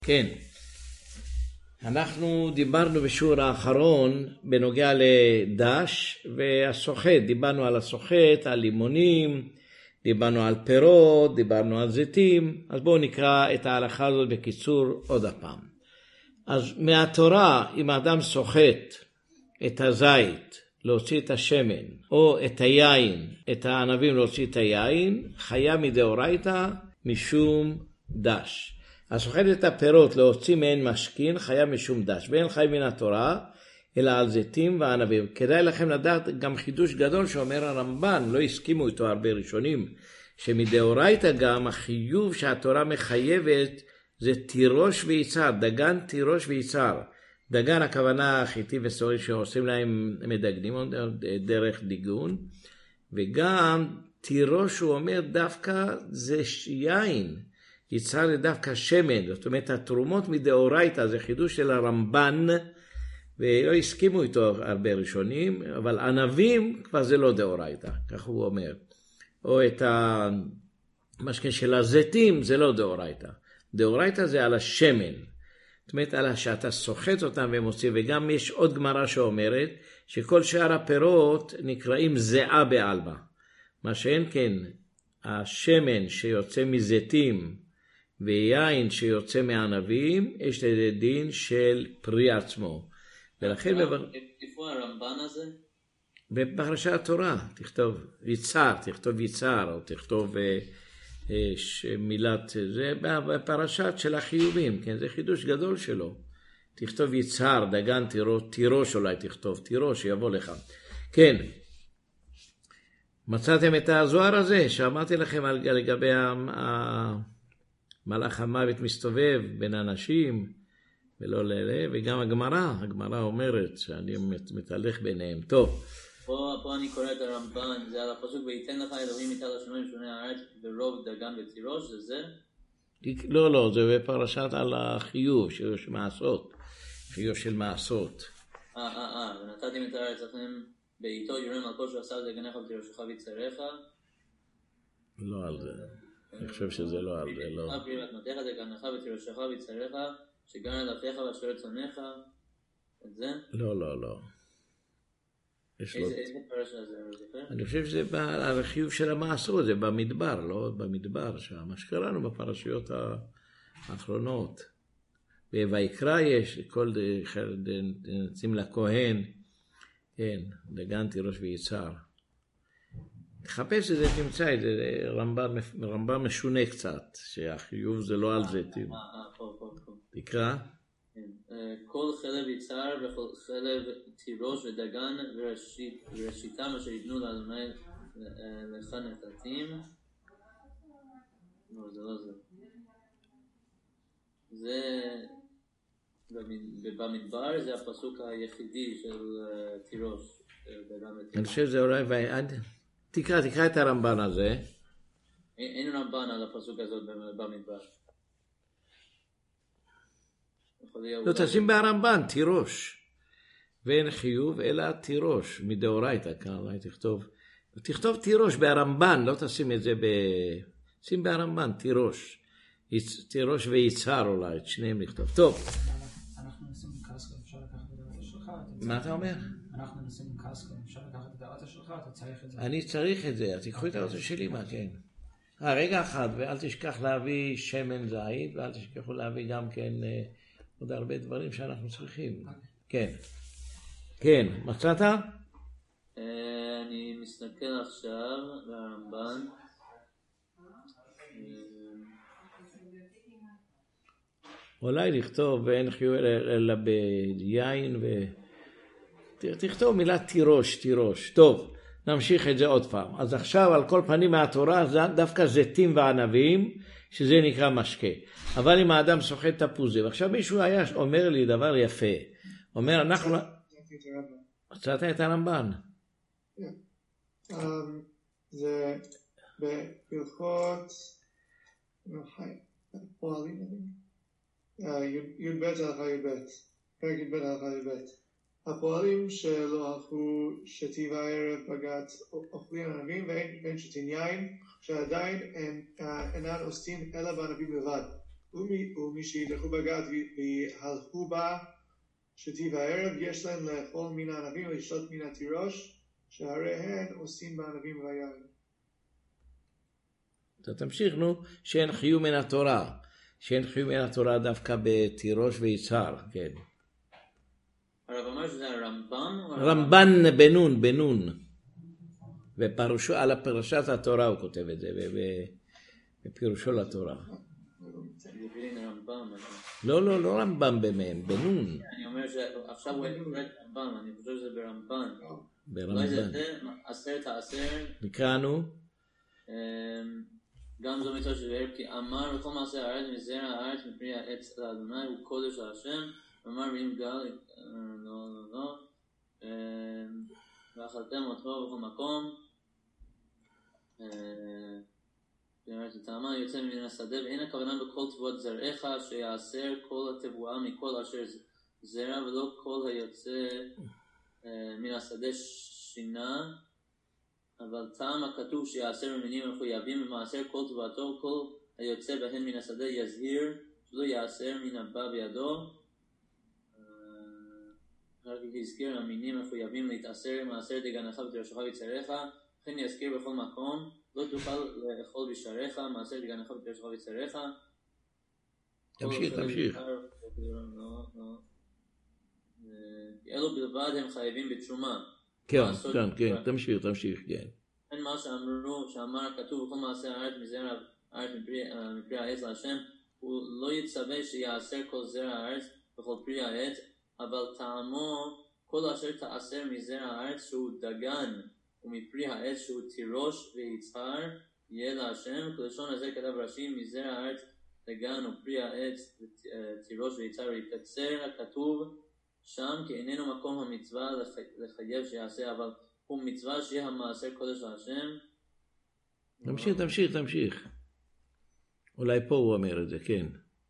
כן, אנחנו דיברנו בשיעור האחרון בנוגע לדש והסוחט, דיברנו על הסוחט, על לימונים, דיברנו על פירות, דיברנו על זיתים, אז בואו נקרא את ההלכה הזאת בקיצור עוד הפעם. אז מהתורה, אם האדם סוחט את הזית, להוציא את השמן, או את היין, את הענבים להוציא את היין, חיה מדאורייתא משום דש. הסוחט את הפירות להוציא מהן משכין, חיה משום דש, ואין חי מן התורה, אלא על זיתים וענבים. כדאי לכם לדעת גם חידוש גדול שאומר הרמב"ן, לא הסכימו איתו הרבה ראשונים, שמדאורייתא גם החיוב שהתורה מחייבת זה תירוש ויצהר, דגן תירוש ויצהר. דגן הכוונה חיטי וסורי שעושים להם מדגנים דרך דיגון, וגם תירוש הוא אומר דווקא זה יין, יצהר זה דווקא שמן, זאת אומרת התרומות מדאורייתא זה חידוש של הרמב"ן, ולא הסכימו איתו הרבה ראשונים, אבל ענבים כבר זה לא דאורייתא, כך הוא אומר. או את המשקה של הזיתים זה לא דאורייתא, דאורייתא זה על השמן, זאת אומרת על שאתה סוחט אותם ומוציא, וגם יש עוד גמרא שאומרת שכל שאר הפירות נקראים זיעה בעלמא, מה שאין כן השמן שיוצא מזיתים ויין שיוצא מענבים יש לזה דין של פרי עצמו. ולכן איפה הרמב"ן הזה? בפרשת התורה תכתוב יצהר, תכתוב יצהר, או תכתוב מילת זה בפרשת של החיובים, כן, זה חידוש גדול שלו. תכתוב יצהר, דגן תירוש, אולי תכתוב תירוש, יבוא לך. כן, מצאתם את הזוהר הזה שאמרתי לכם לגבי מלאך המוות מסתובב בין אנשים ולא ללב, וגם הגמרא אומרת שאני מתהלך ביניהם. טוב, פה אני קורא את הרמב"ן, זה על הפסוק ויתן לך אלוהים איתה לשמיים שומי הארץ ורוב דגן ותירוש, זה זה? לא, זה בפרשת על החיוב של מעשות, חיוב של מעשות. ונתתם את הארץ לכם בעיתו יורם על כל שעשה דגנך ותירושך ויצריך. לא על זה, אני חושב שזה לא על זה, לא. אף מתך דגנך ותירושך ויצריך שגן על אפיך ואשר צונך, את זה? לא. איזה פרשה זה? אני חושב שזה על החיוב של המעשרות, זה במדבר, לא במדבר שם, מה שקראנו בפרשיות האחרונות. ויקרא יש, כל נצים לכהן, כן, דגן תירוש ויצהר. תחפש את זה, תמצא את זה, רמב"ן משונה קצת, שהחיוב זה לא על זה. פה. תקרא. כל חלב יצהר וכל חלב תירוש ודגן וראשיתם אשר יבנו לאדוני לך נתתים. לא, זה לא זה. זה במדבר זה הפסוק היחידי של תירוש. אני חושב שזה אולי, תקרא את הרמב"ן הזה. אין רמב"ן על הפסוק הזאת במדבר. לא, תשים בהרמב"ן, תירוש. ואין חיוב, אלא תירוש, מדאורייתא, כאן אולי תכתוב תירוש בהרמב"ן, לא תשים את זה שים בהרמב"ן, תירוש ויצהר אולי, את שניהם לכתוב. טוב. אנחנו נשים קסקו, אפשר לקחת את הדאטה שלך. מה אתה אומר? אנחנו נשים קסקו, אפשר לקחת את הדאטה שלך, אתה צריך את זה. אני צריך את זה, אז תיקחו את הדאטה שלי, מה כן? רגע אחד, ואל תשכח להביא שמן זית, ואל תשכחו להביא גם כן עוד הרבה דברים שאנחנו צריכים. כן, מצאת? אני מסתכל עכשיו לרמב"ן. אולי לכתוב ואין חיוב אלא ביין תכתוב מילה תירוש. טוב, נמשיך את זה עוד פעם. אז עכשיו על כל פנים מהתורה דווקא זיתים וענבים, שזה נקרא משקה. אבל אם האדם סוחט תפוזים, עכשיו מישהו היה אומר לי דבר יפה, אומר אנחנו... מצאת את הרמב"ן? זה בהלכות פועלים, י"ב הלכה י"ב, פרק י"ב הלכה י"ב. הפועלים שלא הלכו שתי וערב בגת אוכלים ענבים ואין שתין יין, שעדיין אינן עוסקים אלא בענבים לבד. ומי שילכו בגת והלכו בה שתי וערב, יש להם לאכול מן הענבים ולשתות מן התירוש, שהרי הן עושים בענבים ויין. אתה תמשיך, נו, שאין חיו מן התורה. שאין חיו מן התורה דווקא בתירוש ויצהר, כן. הרב אמר שזה הרמב"ם? רמב"ן בנון. ופירושו, על פרשת התורה הוא כותב את זה, בפירושו לתורה. לא רמב"ם בנון. אני אומר שעכשיו הוא קורא את רמב"ם, אני חושב שזה ברמב"ן. ברמב"ן. עשרת העשר. נקראנו? גם זו מצווה שבאר כי אמר וכל מעשה הארץ מזרע הארץ מפרי העץ לאדוני הוא קודש להשם ואמר ואם גל לא ואכלתם אותו בכל מקום טעמה יוצא מן השדה ואין הכוונה בכל תבואת זרעך שיעשר כל התבואה מכל אשר זרע ולא כל היוצא מן השדה שינה אבל טעם הכתוב שיעשר ממינים מחויבים במעשר כל תבואתו כל היוצא בהן מן השדה יזהיר שלא יעשר מן הבא בידו אחר כך יזכיר המינים מחויבים להתעשר מעשר דגנך ותירשך ויצריך וכן יזכיר בכל מקום לא תוכל לאכול בשעריך מעשר דגנך ותירשך ויצריך תמשיך אלו בלבד הם חייבים בתרומה כן, תמשיך, כן. אין מה שאמר הכתוב בכל מעשה הארץ מזרע הארץ מפרי העץ להשם הוא לא יצווה שיעשר כל זרע הארץ וכל פרי העץ אבל טעמו כל אשר תעשר מזרע הארץ שהוא דגן ומפרי העץ שהוא תירוש ויצהר יהיה להשם כלשון הזה כתב רש"י מזרע הארץ דגן ופרי העץ תירוש ויצהר ויקצר הכתוב שם כי איננו מקום המצווה לחייב שיעשה אבל הוא מצווה שיהיה המעשר קודש להשם. תמשיך. אולי פה הוא אומר את זה, כן.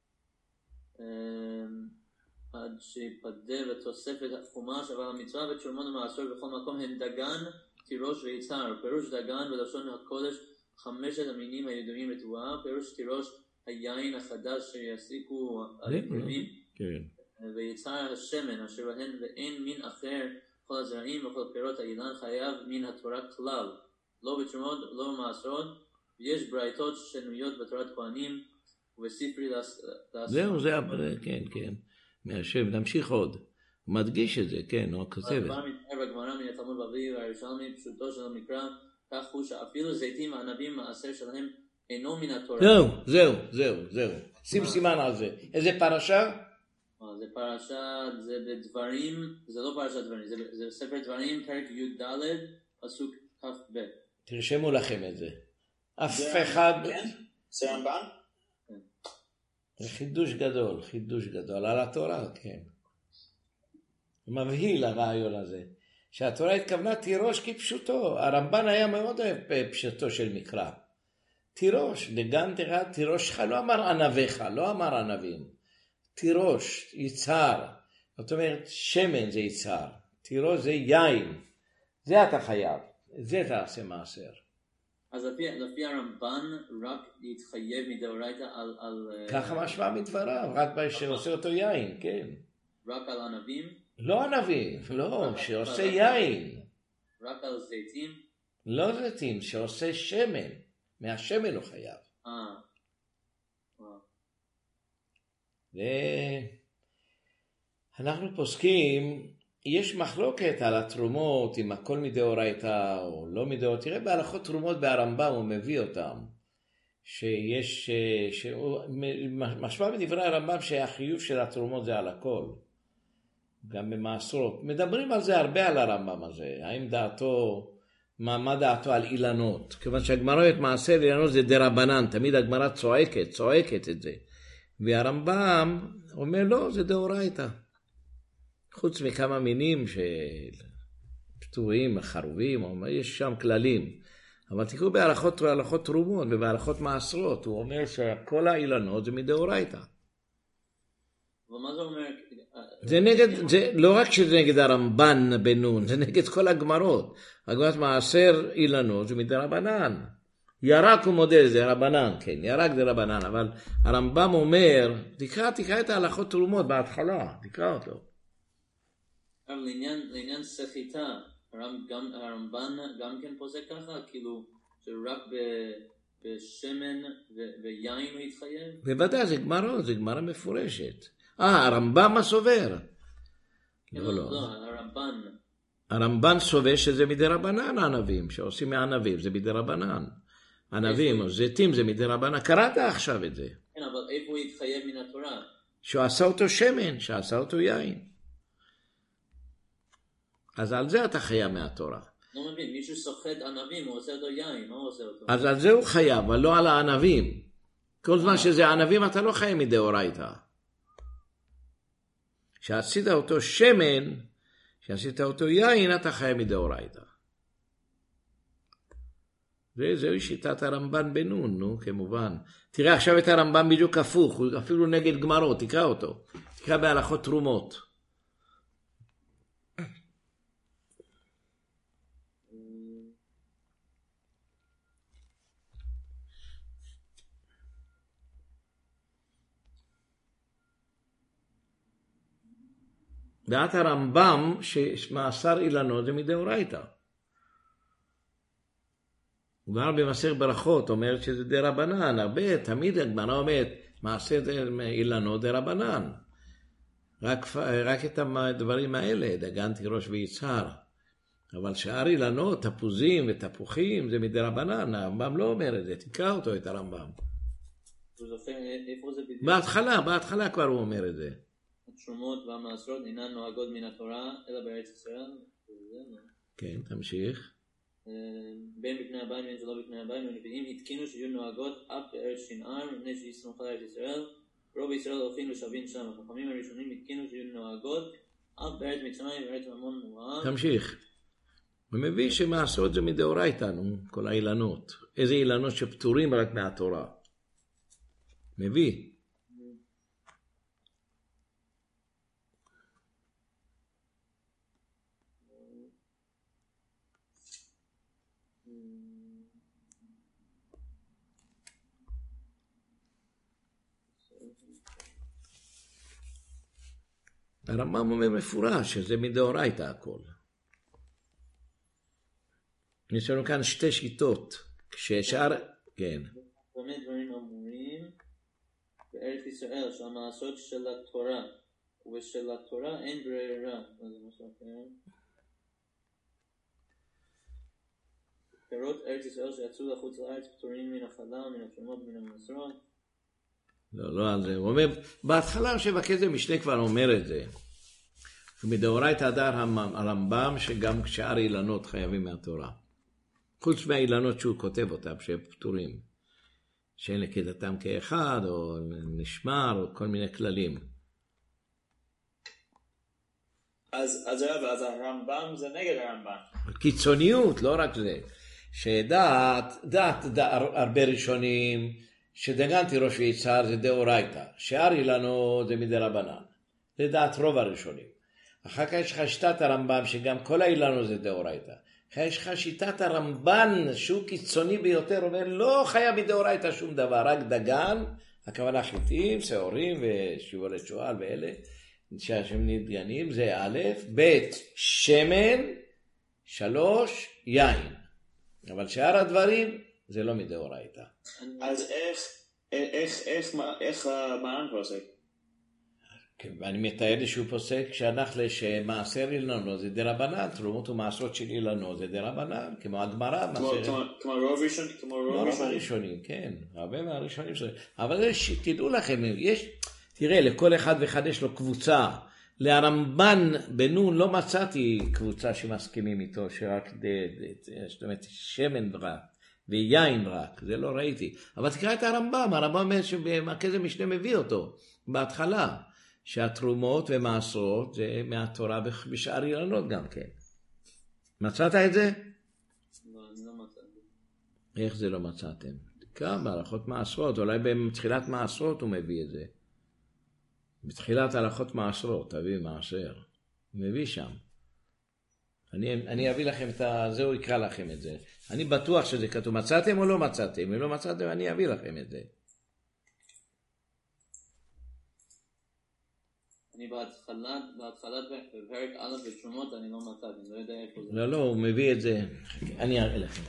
עד שיפדה ותוספת החומש אבל המצווה ותשומות המעשר בכל מקום הן דגן, תירוש ויצהר. פירוש דגן בלשון הקודש 5 המינים הידועים לתבואה. פירוש תירוש היין החדש שיסיקו הדברים. כן. ויצהר השמן אשר בהן ואין מין אחר כל הזרעים וכל פירות האילן חייב מן התורה כלל לא בתרומות לא במעשרות ויש ברייתות שנויות בתורת כהנים ובספרי זהו זה כן מהשם נמשיך עוד הוא מדגיש את זה כן הוא כותב הדבר מתאר בגמרא מן התלמוד בבלי והירושלמי פשוטו של המקרא כך הוא שאפילו זיתים וענבים מעשר שלהם אינו מן התורה. זהו שים סימן על זה. איזה פרשה? זה פרשה, זה בדברים, זה לא פרשת דברים, זה ספר דברים, פרק י"ד, פסוק כ"ב. תרשמו לכם את זה. אף אחד... זה רמב"ן? זה חידוש גדול על התורה, כן. מבהיל הרעיון הזה. שהתורה התכוונה תירוש כפשוטו. הרמב"ן היה מאוד אוהב פשטו של מקרא. תירוש, דגן תירוש שלך, לא אמר ענביך, לא אמר ענבים. תירוש, יצהר, זאת אומרת שמן זה יצהר, תירוש זה יין, זה אתה חייב, זה תעשה מעשר. אז לפי הרמב"ן רק להתחייב מדאורייתא על... ככה משמע מדבריו, רק שעושה אותו יין, כן. רק על ענבים? לא ענבים, לא, שעושה יין. רק על זיתים? לא זיתים, שעושה שמן, מהשמן הוא חייב. ואנחנו פוסקים, יש מחלוקת על התרומות, אם הכל מדאורייתא או לא מדאורייתא. תראה בהלכות תרומות ברמב"ם הוא מביא אותם, שיש, משמע בדברי הרמב"ם שהחיוב של התרומות זה על הכל, גם במעשרות. מדברים על זה הרבה על הרמב"ם הזה, האם דעתו, מה דעתו על אילנות, כיוון שהגמרא את מעשר אילנות זה דרבנן, תמיד הגמרא צועקת את זה. והרמב"ם אומר לא, זה דאורייתא. חוץ מכמה מינים שפטורים, חרובים, יש שם כללים. אבל תקראו בהלכות תרומות ובהלכות מעשרות, הוא אומר שכל האילנות זה מדאורייתא. ומה זה אומר? זה נגד, זה לא רק שזה נגד הרמב"ן בנון, זה נגד כל הגמרות. הגמרת מעשר אילנות זה מדרבנן. ירק הוא מודה, זה רבנן, כן, ירק זה רבנן, אבל הרמב"ם אומר, תקרא את ההלכות תרומות בהתחלה, תקרא אותו. אבל לעניין סחיטה, הרמב"ן גם כן פוסק ככה, כאילו שרק בשמן ויין הוא יתחייב? בוודאי, זה גמרא מפורשת. הרמב"ם הסובר. לא, הרמב"ן. הרמב"ן סובר שזה מדי רבנן הענבים, שעושים מענבים, זה מדי רבנן. ענבים או זיתים זה מדי רבנן, קראת עכשיו את זה. כן, אבל איפה הוא יתחייב מן התורה? שהוא עשה אותו שמן, שעשה אותו יין. אז על זה אתה חייב מהתורה. לא מבין, מישהו סוחט ענבים, הוא עושה אותו יין, מה הוא עושה אותו? אז על זה הוא חייב, אבל לא על הענבים. כל זמן שזה ענבים אתה לא חייב מדאורייתא. שעשית אותו שמן, שעשית אותו יין, אתה חייב מדאורייתא. זוהי שיטת הרמב"ן בנון, נו, כמובן. תראה עכשיו את הרמב"ן בדיוק הפוך, הוא אפילו נגד גמרות, תקרא אותו. תקרא בהלכות תרומות. דעת הרמב"ם שמאסר אילנות זה מדאורייתא. הוא אומר במסכת ברכות, אומרת שזה די רבנן, הרבה, תמיד הגמרא אומרת, מעשר אילנות די רבנן. רק את הדברים האלה, דגן תירוש ויצהר. אבל שאר אילנות, תפוזים ותפוחים, זה מדי רבנן, הרמב"ם לא אומר את זה, תקרא אותו את הרמב"ם. איפה זה בדיוק? בהתחלה כבר הוא אומר את זה. התרומות והמעשרות אינן נוהגות מן התורה, אלא בארץ ישראל. כן, תמשיך. בין בפני הבאים ובין שלא בפני הבאים, הנביאים התקינו שיהיו נוהגות אף בארץ שנער, מפני שיסמוך על ארץ ישראל. רוב ישראל הולכים ושבים שם. החכמים הראשונים התקינו שיהיו נוהגות אף בארץ מצרים ובארץ ממון מואב. תמשיך. הוא מביא שמעשרות זה מדאורייתא, כל האילנות. איזה אילנות שפטורים רק מהתורה. מביא. הרמב"ם אומר מפורש שזה מדאורייתא הכל. יש לנו כאן שתי שיטות. כששאר, כן. באמת דברים אמורים בארץ ישראל שהמעשות של התורה, ושל התורה אין ברירה. מה זה משהו אחר? פירות ארץ ישראל שיצאו לחוץ לארץ פטורים מן החלה, מן התרומות, מן המעשרות. לא על זה. הוא אומר, בהתחלה שבקטע זה משנה כבר אומר את זה. מדאורייתא הדר הרמב"ם שגם שאר אילנות חייבים מהתורה. חוץ מהאילנות שהוא כותב אותם שהם פטורים. שאין לקדתם כאחד או נשמר או כל מיני כללים. אז הרמב"ם זה נגד הרמב"ם. קיצוניות, לא רק זה. שדעת הרבה ראשונים שדגן תירוש ויצהר זה דאורייתא. שאר אילנות זה מדי רבנן. זה דעת רוב הראשונים. אחר כך יש לך שיטת הרמב"ם שגם כל האילנות זה דאורייתא. אחר כך יש לך שיטת הרמב"ן שהוא קיצוני ביותר, אומר לא חייב מדאורייתא שום דבר, רק דגן, הכוונה חיטים, שעורים ושיבולי שועל ואלה, שהם נדגנים, זה א', ב', שמן, 3, יין. אבל שאר הדברים זה לא מדאורייתא. אז איך מרן פוסק? ואני מתאר לי שהוא פוסק שאנחנו שמעשר אילנות זה דרבנן, תרומות ומעשרות של אילנות זה דרבנן, כמו הגמרא. כמו רוב הראשונים, כן, הרבה מהראשונים. אבל תדעו לכם, תראה, לכל אחד ואחד יש לו קבוצה. לרמב"ן בנון לא מצאתי קבוצה שמסכימים איתו, שרק שמן רק ויין רק, זה לא ראיתי. אבל תקרא את הרמב"ם אומר שבמרכז המשנה מביא אותו, בהתחלה. שהתרומות ומעשרות זה מהתורה בשאר אילנות גם כן. מצאת את זה? לא, אני לא מצאתי. איך זה לא מצאתם? תקרא בהלכות מעשרות, אולי בתחילת מעשרות הוא מביא את זה. בתחילת הלכות מעשרות, תביא מעשר. הוא מביא שם. אני אביא לכם זה, הוא יקרא לכם את זה. אני בטוח שזה כתוב, מצאתם או לא מצאתם? אם לא מצאתם, אני אביא לכם את זה. אני בהתחלת בפרק א' בתרומות, אני לא מצאתי, אני לא יודע איפה זה. לא, הוא מביא את זה. אני אראה לכם.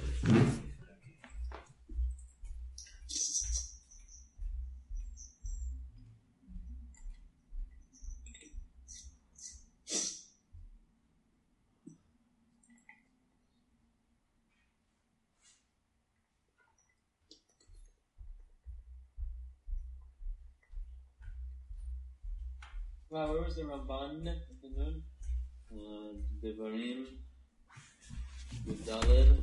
Wow, where was the Ramban? Devarim, Yudaled,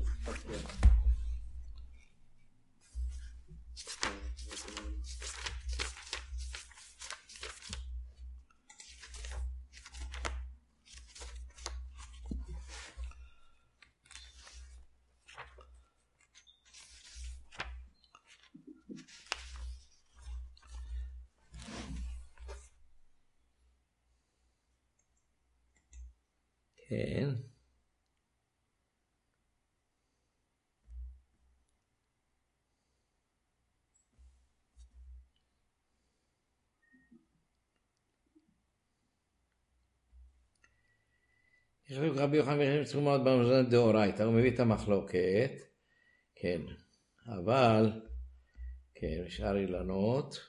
כן. רבי יוחנן תרומות במזון דאורייתא, הוא מביא את המחלוקת, כן, אבל, כן, אפשר אילנות.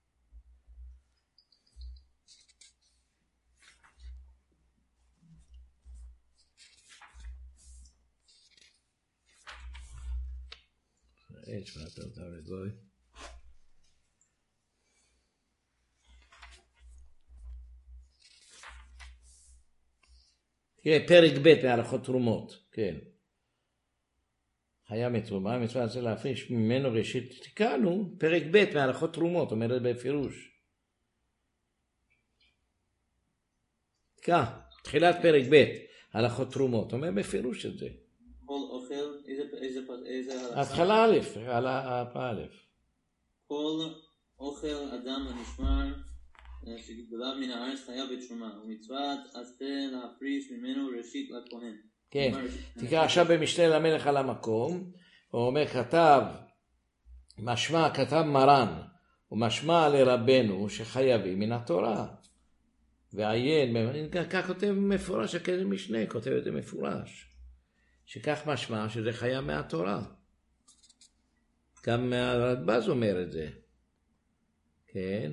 תראה, פרק ב' בהלכות תרומות, כן. היה מתרומה, מצווה זה להפריש ממנו ראשית תיקנו, פרק ב' בהלכות תרומות, אומרת בפירוש. תחילת פרק ב', הלכות תרומות, אומר בפירוש את זה. כל אוכל, איזה התחלה א', א'. כל אוכל אדם הנשמר שגדולה מן הארץ חייב בתרומה, ומצוות עשה להפריש ממנו ראשית לכהן. כן, תקרא עכשיו במשנה למלך על המקום, הוא אומר כתב מרן, ומשמע לרבנו שחייבים מן התורה. ועיין, כך כותב מפורש, הכתב משנה כותב את זה מפורש. שכך משמע שזה חייב מהתורה. גם הרדב"ז אומר את זה. כן.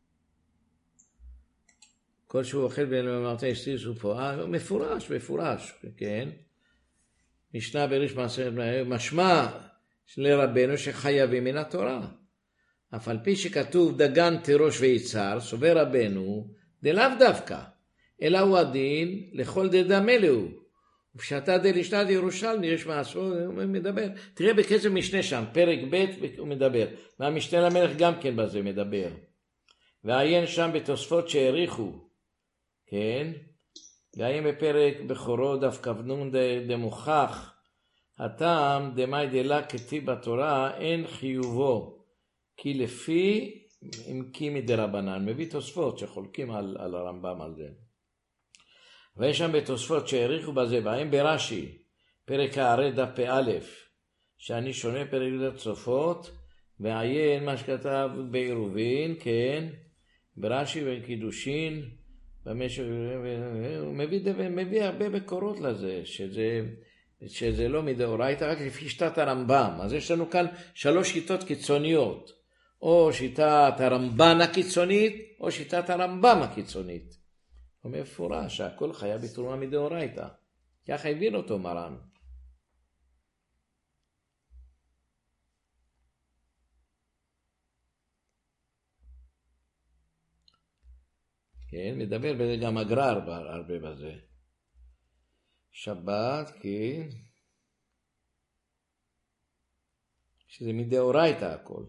כל שהוא אוכל ואמרת אשתי סופה, מפורש, כן. משנה בריש משמע לרבנו שחייבים מן התורה. אף על פי שכתוב דגן תירוש ויצהר, סובר רבנו, דלאו דווקא, אלא הוא הדין לכל דדמה לו. ופשטה דלשתת ירושלמי, יש מעשו, הוא מדבר. תראה בקצב משנה שם, פרק ב' הוא מדבר. והמשנה למלך גם כן בזה מדבר. ועיין שם בתוספות שהעריכו, כן? ועיין בפרק בכורו דף כ"נ דמוכח, הטעם דמאי דלה כתיב בתורה אין חיובו, כי לפי אם כי מדרבנן, מביא תוספות שחולקים על הרמב"ם על זה. ויש שם בתוספות שהעריכו בזה, והאם ברש"י, פרק הערי דף פ"א, שאני שונה פרק תוספות, ועיין מה שכתב בעירובין, כן, ברש"י וקידושין, הוא מביא הרבה בקורות לזה, שזה לא מדאורייתא, רק לפי שיטת הרמב"ם. אז יש לנו כאן 3 שיטות קיצוניות, או שיטת הרמב"ן הקיצונית, או שיטת הרמב"ם הקיצונית. הוא מפורש שהכל חייב בתרומה מדאורייתא. ככה הבין אותו מרן. כן, מדבר בזה גם הגר"א הרבה בזה. שבת, כן. שזה מדאורייתא הכל.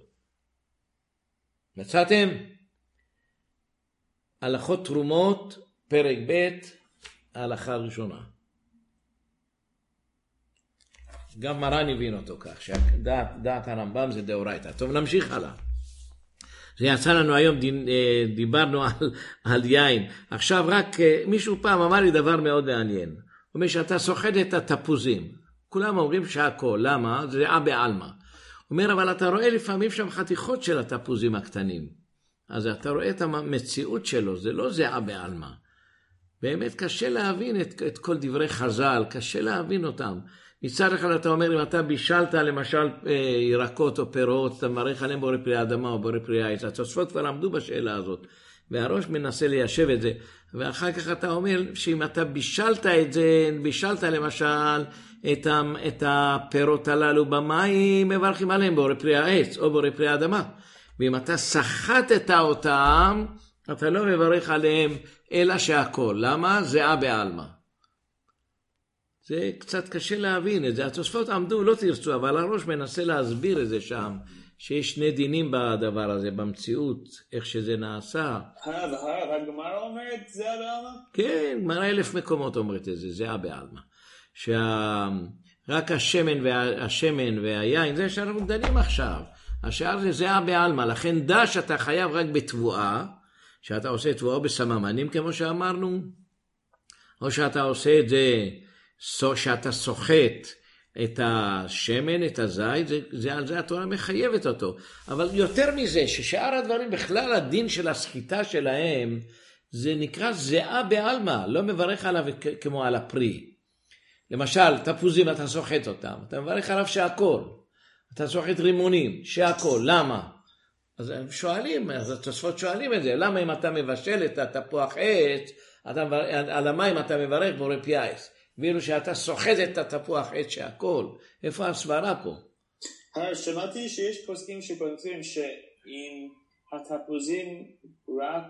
מצאתם? הלכות תרומות, פרק ב', ההלכה הראשונה. גם מרן הבין אותו כך, שדעת הרמב"ם זה דאורייתא. טוב, נמשיך הלאה. זה יצא לנו היום, דיברנו על יין. עכשיו רק מישהו פעם אמר לי דבר מאוד מעניין. אומר שאתה סוחט את התפוזים. כולם אומרים שהכל, למה? זה זיעה בעלמא. אומר, אבל אתה רואה לפעמים שם חתיכות של התפוזים הקטנים. אז אתה רואה את המציאות שלו, זה לא זיעה בעלמא. באמת קשה להבין את כל דברי חז"ל, קשה להבין אותם. מצד אחד אתה אומר, אם אתה בישלת למשל ירקות או פירות, אתה מברך עליהם בורא פרי האדמה או בורא פרי העץ. התוספות כבר עמדו בשאלה הזאת, והראש מנסה ליישב את זה. ואחר כך אתה אומר שאם אתה בישלת את זה, בישלת למשל את הפירות הללו במים, מברכים עליהם בורא פרי העץ או בורא פרי האדמה. ואם אתה סחטת אותם, אתה לא מברך עליהם אלא שהכל. למה? זיעה בעלמא. זה קצת קשה להבין את זה. התוספות עמדו, לא תרצו, אבל הראש מנסה להסביר את זה שם, שיש שני דינים בדבר הזה, במציאות, איך שזה נעשה. הגמרא אומרת זיעה בעלמא? כן, גמרא 1000 מקומות אומרת את זה, זיעה בעלמא. רק השמן והיין, זה שאנחנו דנים עכשיו. השאר זה זיעה בעלמא, לכן דש אתה חייב רק בתבואה, שאתה עושה תבואה בסממנים כמו שאמרנו, או שאתה עושה את זה, שאתה סוחט את השמן, את הזית, על זה התורה מחייבת אותו. אבל יותר מזה, ששאר הדברים בכלל הדין של הסחיטה שלהם, זה נקרא זיעה בעלמא, לא מברך עליו כמו על הפרי. למשל, תפוזים אתה סוחט אותם, אתה מברך עליו שהכל. אתה סוחט רימונים, שהכל, למה? אז הם שואלים, אז התוספות שואלים את זה, למה אם אתה מבשל את התפוח עץ, על המים אתה מברך בורא פרי העץ, ואילו שאתה סוחט את התפוח עץ שהכל, איפה הסברה פה? שמעתי שיש פוסקים שכותבים שאם התפוזים רק,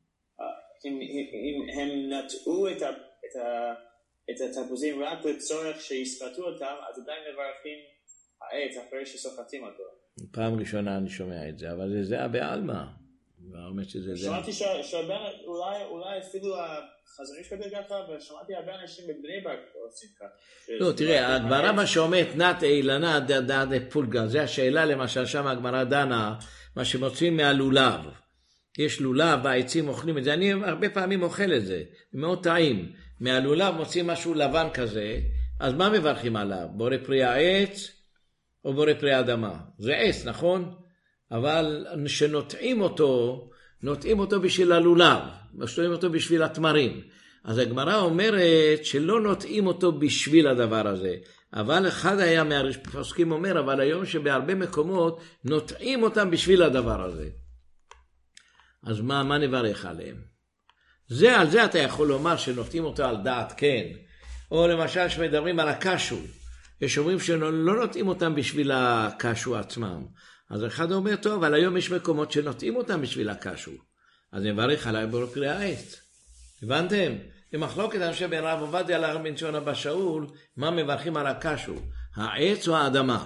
אם הם נטעו את התפוזים רק לצורך שיסחטו אותם, אז עדיין מברכים העץ אחרי שסוחטים אותו. פעם ראשונה אני שומע את זה, אבל זה זיעה בעלמא. שמעתי שהרבה, אולי אפילו החזונים שכתב ככה, ושמעתי הרבה אנשים בבני ברק עושים ככה. לא, תראה, הגמרא מה שאומרת נת אילנה דעת פולגה, זה השאלה למשל שם הגמרא דנה, מה שמוצאים מהלולב. יש לולב, העצים אוכלים את זה, אני הרבה פעמים אוכל את זה, מאוד טעים. מהלולב מוצאים משהו לבן כזה, אז מה מברכים עליו? בורא פרי העץ או בורא פרי האדמה? זה עץ, נכון? אבל שנוטעים אותו, נוטעים אותו בשביל הלולב, נוטעים אותו בשביל התמרים. אז הגמרא אומרת שלא נוטעים אותו בשביל הדבר הזה. אבל אחד היה מהפוסקים אומר, אבל היום שבהרבה מקומות נוטעים אותם בשביל הדבר הזה. אז מה נברך עליהם? על זה אתה יכול לומר שנוטעים אותו על דעת כן. או למשל שמדברים על הקשו. יש אומרים שלא נוטעים אותם בשביל הקשו עצמם. אז אחד אומר, טוב, אבל היום יש מקומות שנוטעים אותם בשביל הקשו. אז נברך עליהם בורא פרי העץ. הבנתם? במחלוקת אני חושב בין רב עובדיה לרב בן ציון אבא שאול, מה מברכים על הקשו? העץ או האדמה?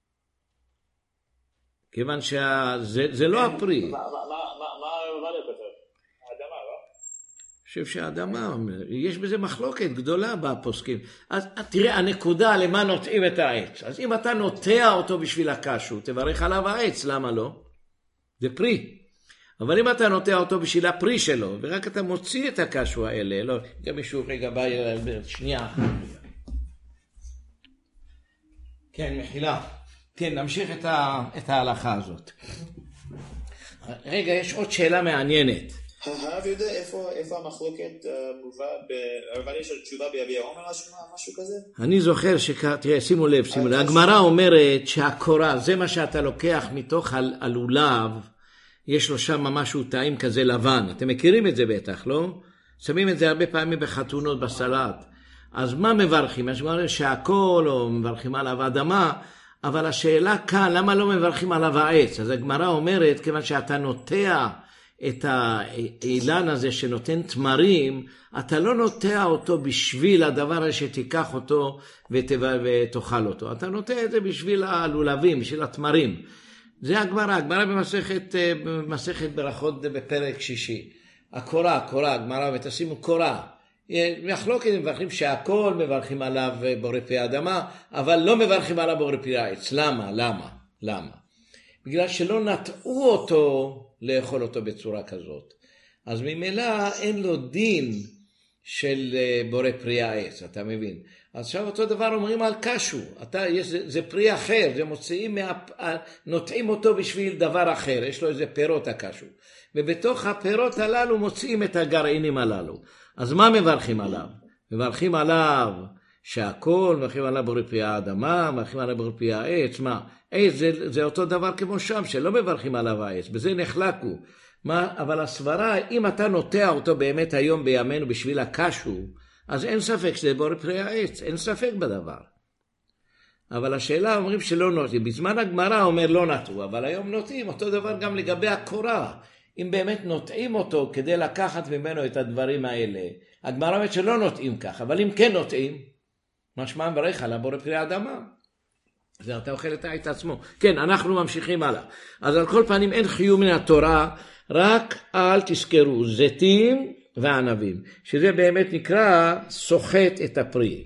כיוון שזה לא הפרי. מה הרב עובדיה כותב? האדמה, לא? אני חושב שהאדמה, יש בזה מחלוקת גדולה בפוסקים. אז תראה, הנקודה למה נוטעים את העץ. אז אם אתה נוטע אותו בשביל הקשו, תברך עליו העץ, למה לא? זה פרי. אבל אם אתה נוטע אותו בשביל הפרי שלו, ורק אתה מוציא את הקשו האלה, לא, גם מישהו רגע בא, שנייה. כן, מחילה. כן, נמשיך את ההלכה הזאת. רגע, יש עוד שאלה מעניינת. הרב יודע איפה המחלוקת מובא, הרב יש תשובה ביביע עומר משהו כזה? אני זוכר תראה, שימו לב, הגמרא אומרת שהקורה, זה מה שאתה לוקח מתוך הלולב, יש לו שם משהו טעים כזה לבן, אתם מכירים את זה בטח, לא? שמים את זה הרבה פעמים בחתונות, בסלט. אז מה מברכים? אז אומרים שהכל, או מברכים עליו האדמה, אבל השאלה כאן, למה לא מברכים עליו העץ? אז הגמרא אומרת, כיוון שאתה נוטע את האילן הזה שנותן תמרים, אתה לא נוטע אותו בשביל הדבר הזה שתיקח אותו ותאכל אותו. אתה נוטע את זה בשביל הלולבים, בשביל התמרים. זה הגמרא במסכת ברכות בפרק שישי. הקורה, הגמרא, ותשימו קורה. מחלוקת מברכים שהכל מברכים עליו בורא פרי האדמה, אבל לא מברכים עליו בורא פרי העץ. למה? בגלל שלא נטעו אותו לאכול אותו בצורה כזאת. אז ממילא אין לו דין של בורא פרי העץ, אתה מבין? אז עכשיו אותו דבר אומרים על קשו, זה פרי אחר, זה מוציאים, נוטעים אותו בשביל דבר אחר, יש לו איזה פירות הקשו, ובתוך הפירות הללו מוציאים את הגרעינים הללו. אז מה מברכים עליו? מברכים עליו שהכל, מברכים עליו בורא פרי האדמה, מברכים עליו בורא פרי העץ, מה? עץ זה אותו דבר כמו שם, שלא מברכים עליו העץ, בזה נחלקו. אבל הסברה, אם אתה נוטע אותו באמת היום בימינו בשביל הקשו, אז אין ספק שזה בורא פרי העץ, אין ספק בדבר. אבל השאלה אומרים שלא נוטעים, בזמן הגמרא אומר לא נטעו, אבל היום נוטעים, אותו דבר גם לגבי הקורה. אם באמת נוטעים אותו כדי לקחת ממנו את הדברים האלה, הגמרא אומרת שלא נוטעים כך, אבל אם כן נוטעים, משמע מברך על בורא פרי האדמה. אז אתה אוכל את העץ עצמו. כן, אנחנו ממשיכים הלאה. אז על כל פנים אין חיוב מן התורה, רק אל תזכרו זיתים וענבים, שזה באמת נקרא סוחט את הפרי.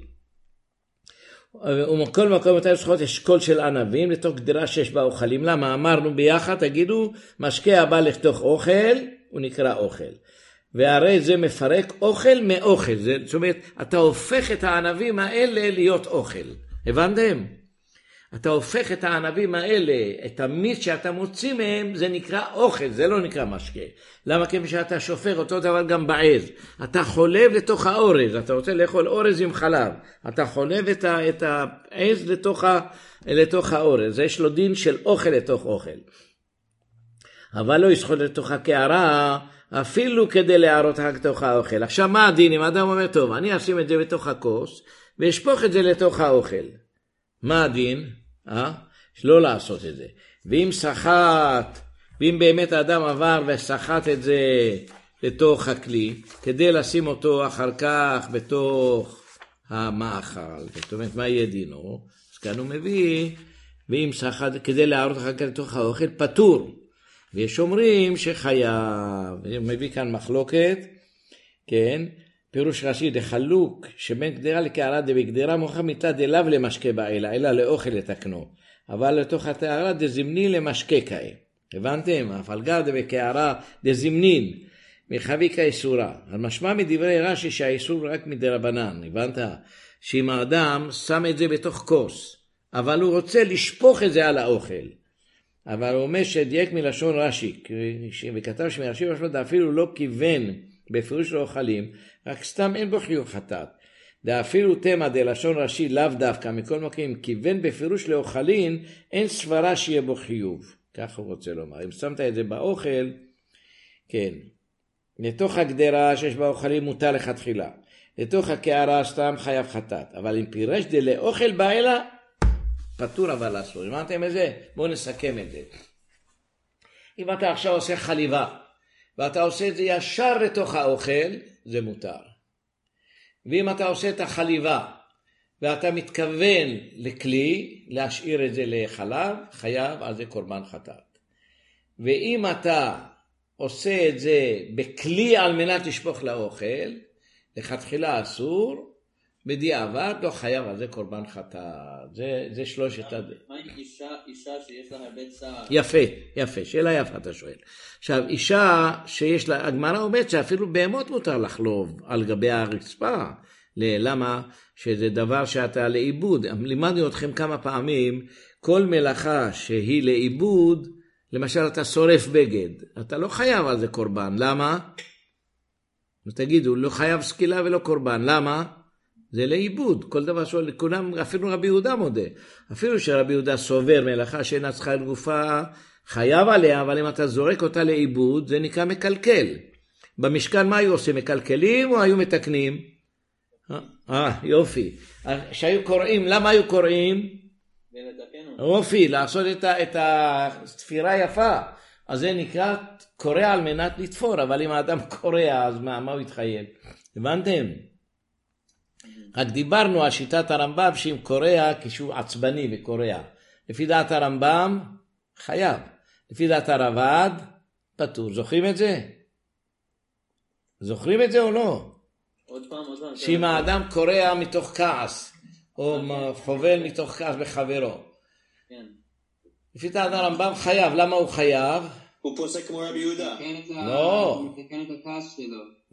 ומכל מקום אתה סוחט אשכול של ענבים לתוך גדרה שיש בה אוכלים. למה? אמרנו ביחד, תגידו, משקה הבא לתוך אוכל, הוא נקרא אוכל. והרי זה מפרק אוכל מאוכל. זאת אומרת, אתה הופך את הענבים האלה להיות אוכל. הבנתם? אתה הופך את הענבים האלה, את המיץ שאתה מוציא מהם, זה נקרא אוכל, זה לא נקרא משקה. למה? כי שאתה שופך אותו דבר גם בעז. אתה חולב לתוך האורז, אתה רוצה לאכול אורז עם חלב. אתה חולב את העז לתוך האורז. יש לו דין של אוכל לתוך אוכל. אבל לא ישחוט לתוך הקערה, אפילו כדי להערות לתוך האוכל. עכשיו מה הדין? אם אדם אומר, טוב, אני אשים את זה בתוך הכוס, ואשפוך את זה לתוך האוכל. מה הדין? שלא לעשות את זה. ואם שחט, ואם באמת האדם עבר ושחט את זה לתוך הכלי, כדי לשים אותו אחר כך בתוך המאכל, זאת אומרת מה יהיה דינו? אז כאן הוא מביא, ואם שחט כדי להערות אחר כך לתוך האוכל, פטור. ויש אומרים שחייב. הוא מביא כאן מחלוקת, כן? פירוש רש"י דחלוק שבין גדרה לקערה דבגדרה מוכר מיתה דלאו למשקה בעילה, אלא לאוכל לתקנו. אבל לתוך התערה דזמנין למשקה כאה. הבנתם? הפלגה דבקערה דזמנין מחביקה איסורה. המשמע מדברי רש"י שהאיסור רק מדרבנן. הבנת? שאם האדם שם את זה בתוך כוס, אבל הוא רוצה לשפוך את זה על האוכל. אבל הוא אומר שדייק מלשון רש"י, וכתב שמרש"י רש"י אפילו לא כיוון בפירוש לאוכלים, רק סתם אין בו חיוב חטאת. דאפילו תמה דלשון רש"י לאו דווקא, מכל מקום כיוון בפירוש לאוכלים, אין סברה שיהיה בו חיוב. כך הוא רוצה לומר. אם שמת את זה באוכל, כן. לתוך הגדרה שיש בה אוכלים מותר לכתחילה. לתוך הקערה סתם חייב חטאת. אבל אם פירש דלאוכל בעילה, פטור אבל אסור. אמרתם את זה? בואו נסכם את זה. אם אתה עכשיו עושה חליבה, ואתה עושה את זה ישר לתוך האוכל, זה מותר. ואם אתה עושה את החליבה, ואתה מתכוון לכלי, להשאיר את זה לחלב, חייב, אז זה קורבן חטאת. ואם אתה עושה את זה בכלי על מנת לשפוך לאוכל, לכתחילה אסור, בדיעבד לא חייב, אז זה קורבן חטאת. זה שלושת מה עם אישה שיש לה הרבה צער? יפה, שאלה יפה אתה שואל. עכשיו, אישה שיש לה, הגמרא אומרת שאפילו בהמות מותר לחלוב על גבי הרצפה. למה? שזה דבר שאתה לאיבוד. לימדנו אתכם כמה פעמים, כל מלאכה שהיא לאיבוד, למשל אתה שורף בגד, אתה לא חייב על זה קורבן. למה? תגידו, לא חייב סקילה ולא קורבן. למה? זה לאיבוד, כל דבר שואל, כולם, אפילו רבי יהודה מודה, אפילו שרבי יהודה סובר מלאכה שאינה צריכה לגופה, חייב עליה, אבל אם אתה זורק אותה לאיבוד, זה נקרא מקלקל. במשכן מה היו עושים? מקלקלים או היו מתקנים? יופי. שהיו קוראים, למה היו קוראים? יופי, לעשות את הספירה יפה. אז זה נקרא קורא על מנת לתפור, אבל אם האדם קורא, אז מה הוא יתחייב? הבנתם? רק דיברנו על שיטת הרמב"ם שאם קורא כשהוא עצבני וקורא. לפי דעת הרמב"ם חייב. לפי דעת הרב"ד פטור. זוכרים את זה? זוכרים את זה או לא? עוד פעם. שאם האדם קורא מתוך כעס או חובל מתוך כעס בחברו. כן. לפי דעת הרמב"ם חייב. למה הוא חייב? הוא פוסק כמו רבי יהודה. לא. הוא מתקן את הכעס שלו.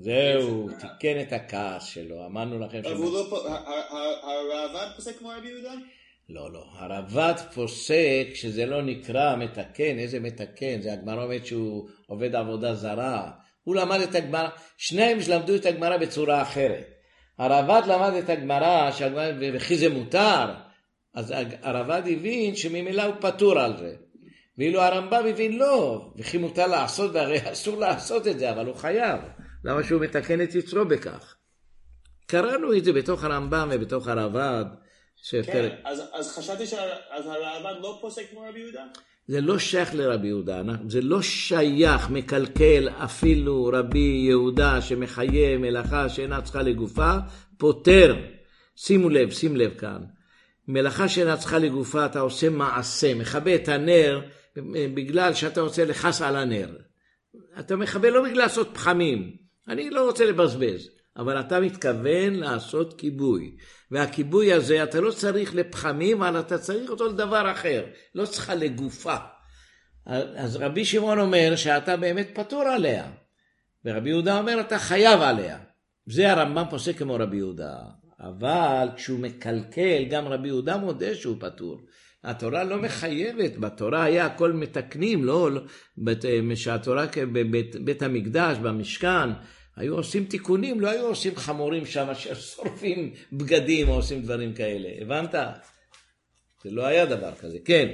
זהו, תיקן את הכעס שלו, אמרנו לכם אבל הרעב"ד פוסק כמו רבי יהודה? לא, הרעב"ד פוסק שזה לא נקרא מתקן, איזה מתקן? זה הגמרא אומרת שהוא עובד עבודה זרה, הוא למד את הגמרא, שניים למדו את הגמרא בצורה אחרת. הרעב"ד למד את הגמרא, וכי זה מותר, אז הרעב"ד הבין שממילא הוא פטור על זה. ואילו הרמב"ם הבין לא, וכי מותר לעשות, והרי אסור לעשות את זה, אבל הוא חייב. למה שהוא מתקן את יצרו בכך? קראנו את זה בתוך הרמב"ם ובתוך הרעב"ד. כן, אז חשבתי שהרעב"ד לא פוסק כמו רבי יהודה? זה לא שייך לרבי יהודה, זה לא שייך, מקלקל אפילו רבי יהודה שמחיה מלאכה שאינה צריכה לגופה, פותר. שים לב כאן. מלאכה שאינה צריכה לגופה, אתה עושה מעשה, מכבה את הנר בגלל שאתה רוצה לחס על הנר. אתה מכבה לא בגלל לעשות פחמים, אני לא רוצה לבזבז, אבל אתה מתכוון לעשות כיבוי. והכיבוי הזה אתה לא צריך לפחמים, אבל אתה צריך אותו לדבר אחר, לא צריכה לגופה. אז רבי שמעון אומר שאתה באמת פטור עליה, ורבי יהודה אומר אתה חייב עליה. זה הרמב"ם פוסק כמו רבי יהודה. אבל כשהוא מקלקל, גם רבי יהודה מודה שהוא פטור. התורה לא מחייבת, בתורה היה הכל מתקנים, לא, שהתורה בבית המקדש, במשכן, היו עושים תיקונים, לא היו עושים חמורים שם, ששורפים בגדים או עושים דברים כאלה. הבנת? זה לא היה דבר כזה. כן.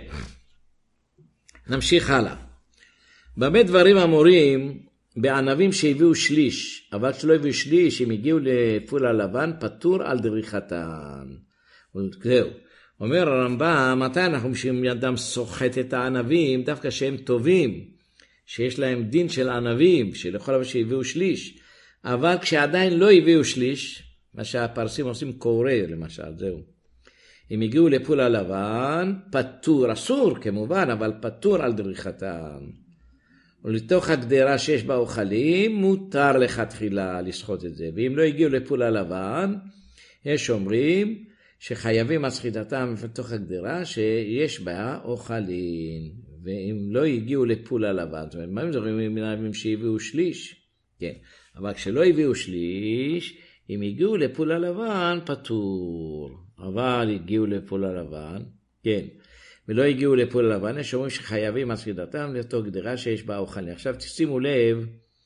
נמשיך הלאה. במה דברים אמורים בענבים שהביאו שליש, אבל שלא הביאו שליש, הם הגיעו לפול הלבן, פטור על דריכתן. זהו. אומר הרמב"ם, מתי אנחנו אדם סוחט את הענבים, דווקא שהם טובים, שיש להם דין של ענבים, שלכל דבר שהביאו שליש, אבל כשעדיין לא הביאו שליש, מה שהפרסים עושים קורא למשל, זהו. הם הגיעו לפול הלבן, פטור, אסור כמובן, אבל פטור על דריכתן. ולתוך הגדרה שיש בה אוכלים, מותר לכתחילה לשחוט את זה. ואם לא הגיעו לפול הלבן, יש אומרים שחייבים על שחיטתם בתוך הגדרה שיש בה אוכלים. ואם לא הגיעו לפול הלבן, זאת אומרת, מה הם זוכרים מנהלים שהביאו שליש? כן, אבל כשלא הביאו שליש, אם הגיעו לפול הלבן, פטור. אבל הגיעו לפול הלבן, כן. ולא הגיעו לפול הלבן, יש אומרים שחייבים על שחיטתם לתוך גדרה שיש בה אוכלים. עכשיו תשימו לב,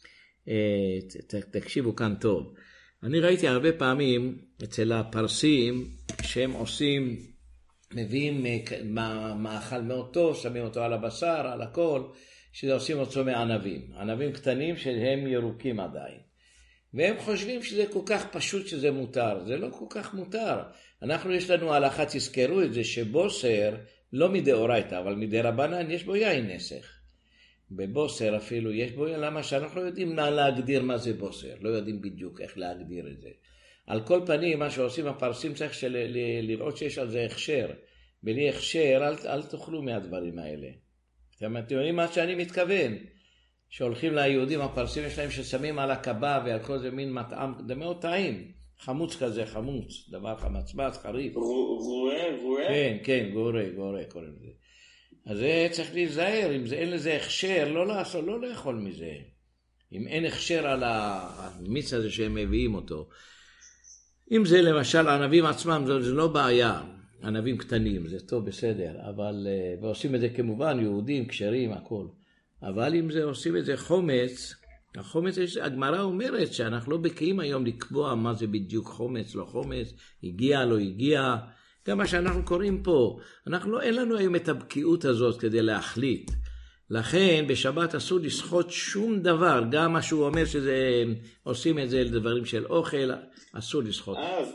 תקשיבו כאן טוב. אני ראיתי הרבה פעמים אצל הפרסים שהם עושים, מביאים מאכל מאוד טוב, שמים אותו על הבשר, על הכל, שזה עושים אותו מענבים. ענבים קטנים שהם ירוקים עדיין. והם חושבים שזה כל כך פשוט שזה מותר. זה לא כל כך מותר. אנחנו יש לנו הלכה, תזכרו את זה, שבוסר, לא מדאורייתא, אבל מדרבנן יש בו יין נסך. בבוסר אפילו יש בו יין, למה שאנחנו לא יודעים להגדיר מה זה בוסר. לא יודעים בדיוק איך להגדיר את זה. על כל פנים, מה שעושים הפרסים צריך לראות שיש על זה הכשר. בלי הכשר, אל תאכלו מהדברים האלה. אתם יודעים מה שאני מתכוון? שהולכים ליהודים הפרסים, יש להם ששמים על הקבה ועל כל זה מין מטעם, זה מאוד טעים. חמוץ כזה, חמוץ, דבר חמצבץ, חריף. גורה? כן, גורה קוראים לזה. אז זה צריך להיזהר, אם אין לזה הכשר, לא לעשות, לא לאכול מזה. אם אין הכשר על המיץ הזה שהם מביאים אותו. אם זה למשל ענבים עצמם, זה לא בעיה. ענבים קטנים, זה טוב בסדר, אבל, ועושים את זה כמובן, יהודים, כשרים, הכל. אבל אם זה עושים את זה חומץ, החומץ, הגמרא אומרת שאנחנו לא בקיאים היום לקבוע מה זה בדיוק חומץ, לא חומץ, הגיע, לא הגיע. גם מה שאנחנו קוראים פה, אין לנו היום את הבקיאות הזאת כדי להחליט. לכן בשבת אסור לשחוט שום דבר, גם מה שהוא אומר שזה, עושים את זה לדברים של אוכל, אסור לשחוט.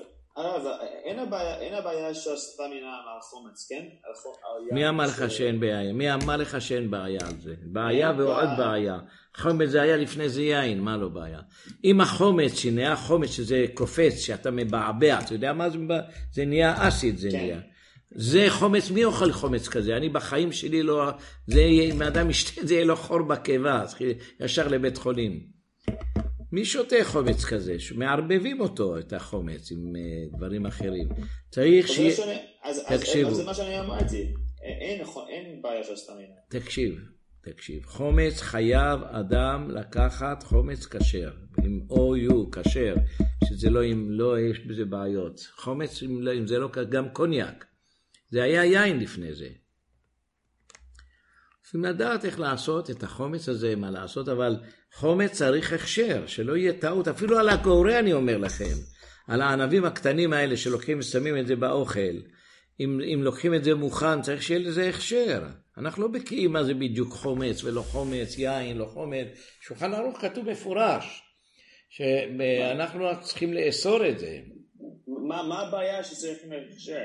אין הבעיה שהסתם אינה על חומץ, כן? מי אמר לך שאין בעיה? מי אמר לך שאין בעיה על זה? בעיה ועוד בעיה. חומץ זה היה לפני זה יין, מה לא בעיה? אם החומץ שנהיה חומץ שזה קופץ, שאתה מבעבע, אתה יודע מה זה? זה נהיה אסיד, זה נהיה. זה חומץ, מי אוכל חומץ כזה? אני בחיים שלי לא, זה אם האדם ישתה, זה יהיה לו חור בקיבה, ישר לבית חולים. מי שותה חומץ כזה? מערבבים אותו, את החומץ, עם דברים אחרים. צריך תקשיבו. אז זה מה שאני אמרתי. אין בעיה של סטמינה. תקשיב, חומץ חייב אדם לקחת חומץ כשר, עם OU כשר, שזה לא, אם לא יש בזה בעיות. חומץ, אם זה לא, גם קוניאק. זה היה יין לפני זה. צריכים לדעת איך לעשות את החומץ הזה, מה לעשות, אבל חומץ צריך הכשר, שלא יהיה טעות, אפילו על הקורא אני אומר לכם, על הענבים הקטנים האלה שלוקחים ושמים את זה באוכל, אם לוקחים את זה מוכן, צריך שיהיה לזה הכשר. אנחנו לא בקיאים מה זה בדיוק חומץ ולא חומץ, יין, לא חומץ. שולחן ערוך כתוב מפורש, שאנחנו צריכים לאסור את זה. מה הבעיה שצריכים להכשר?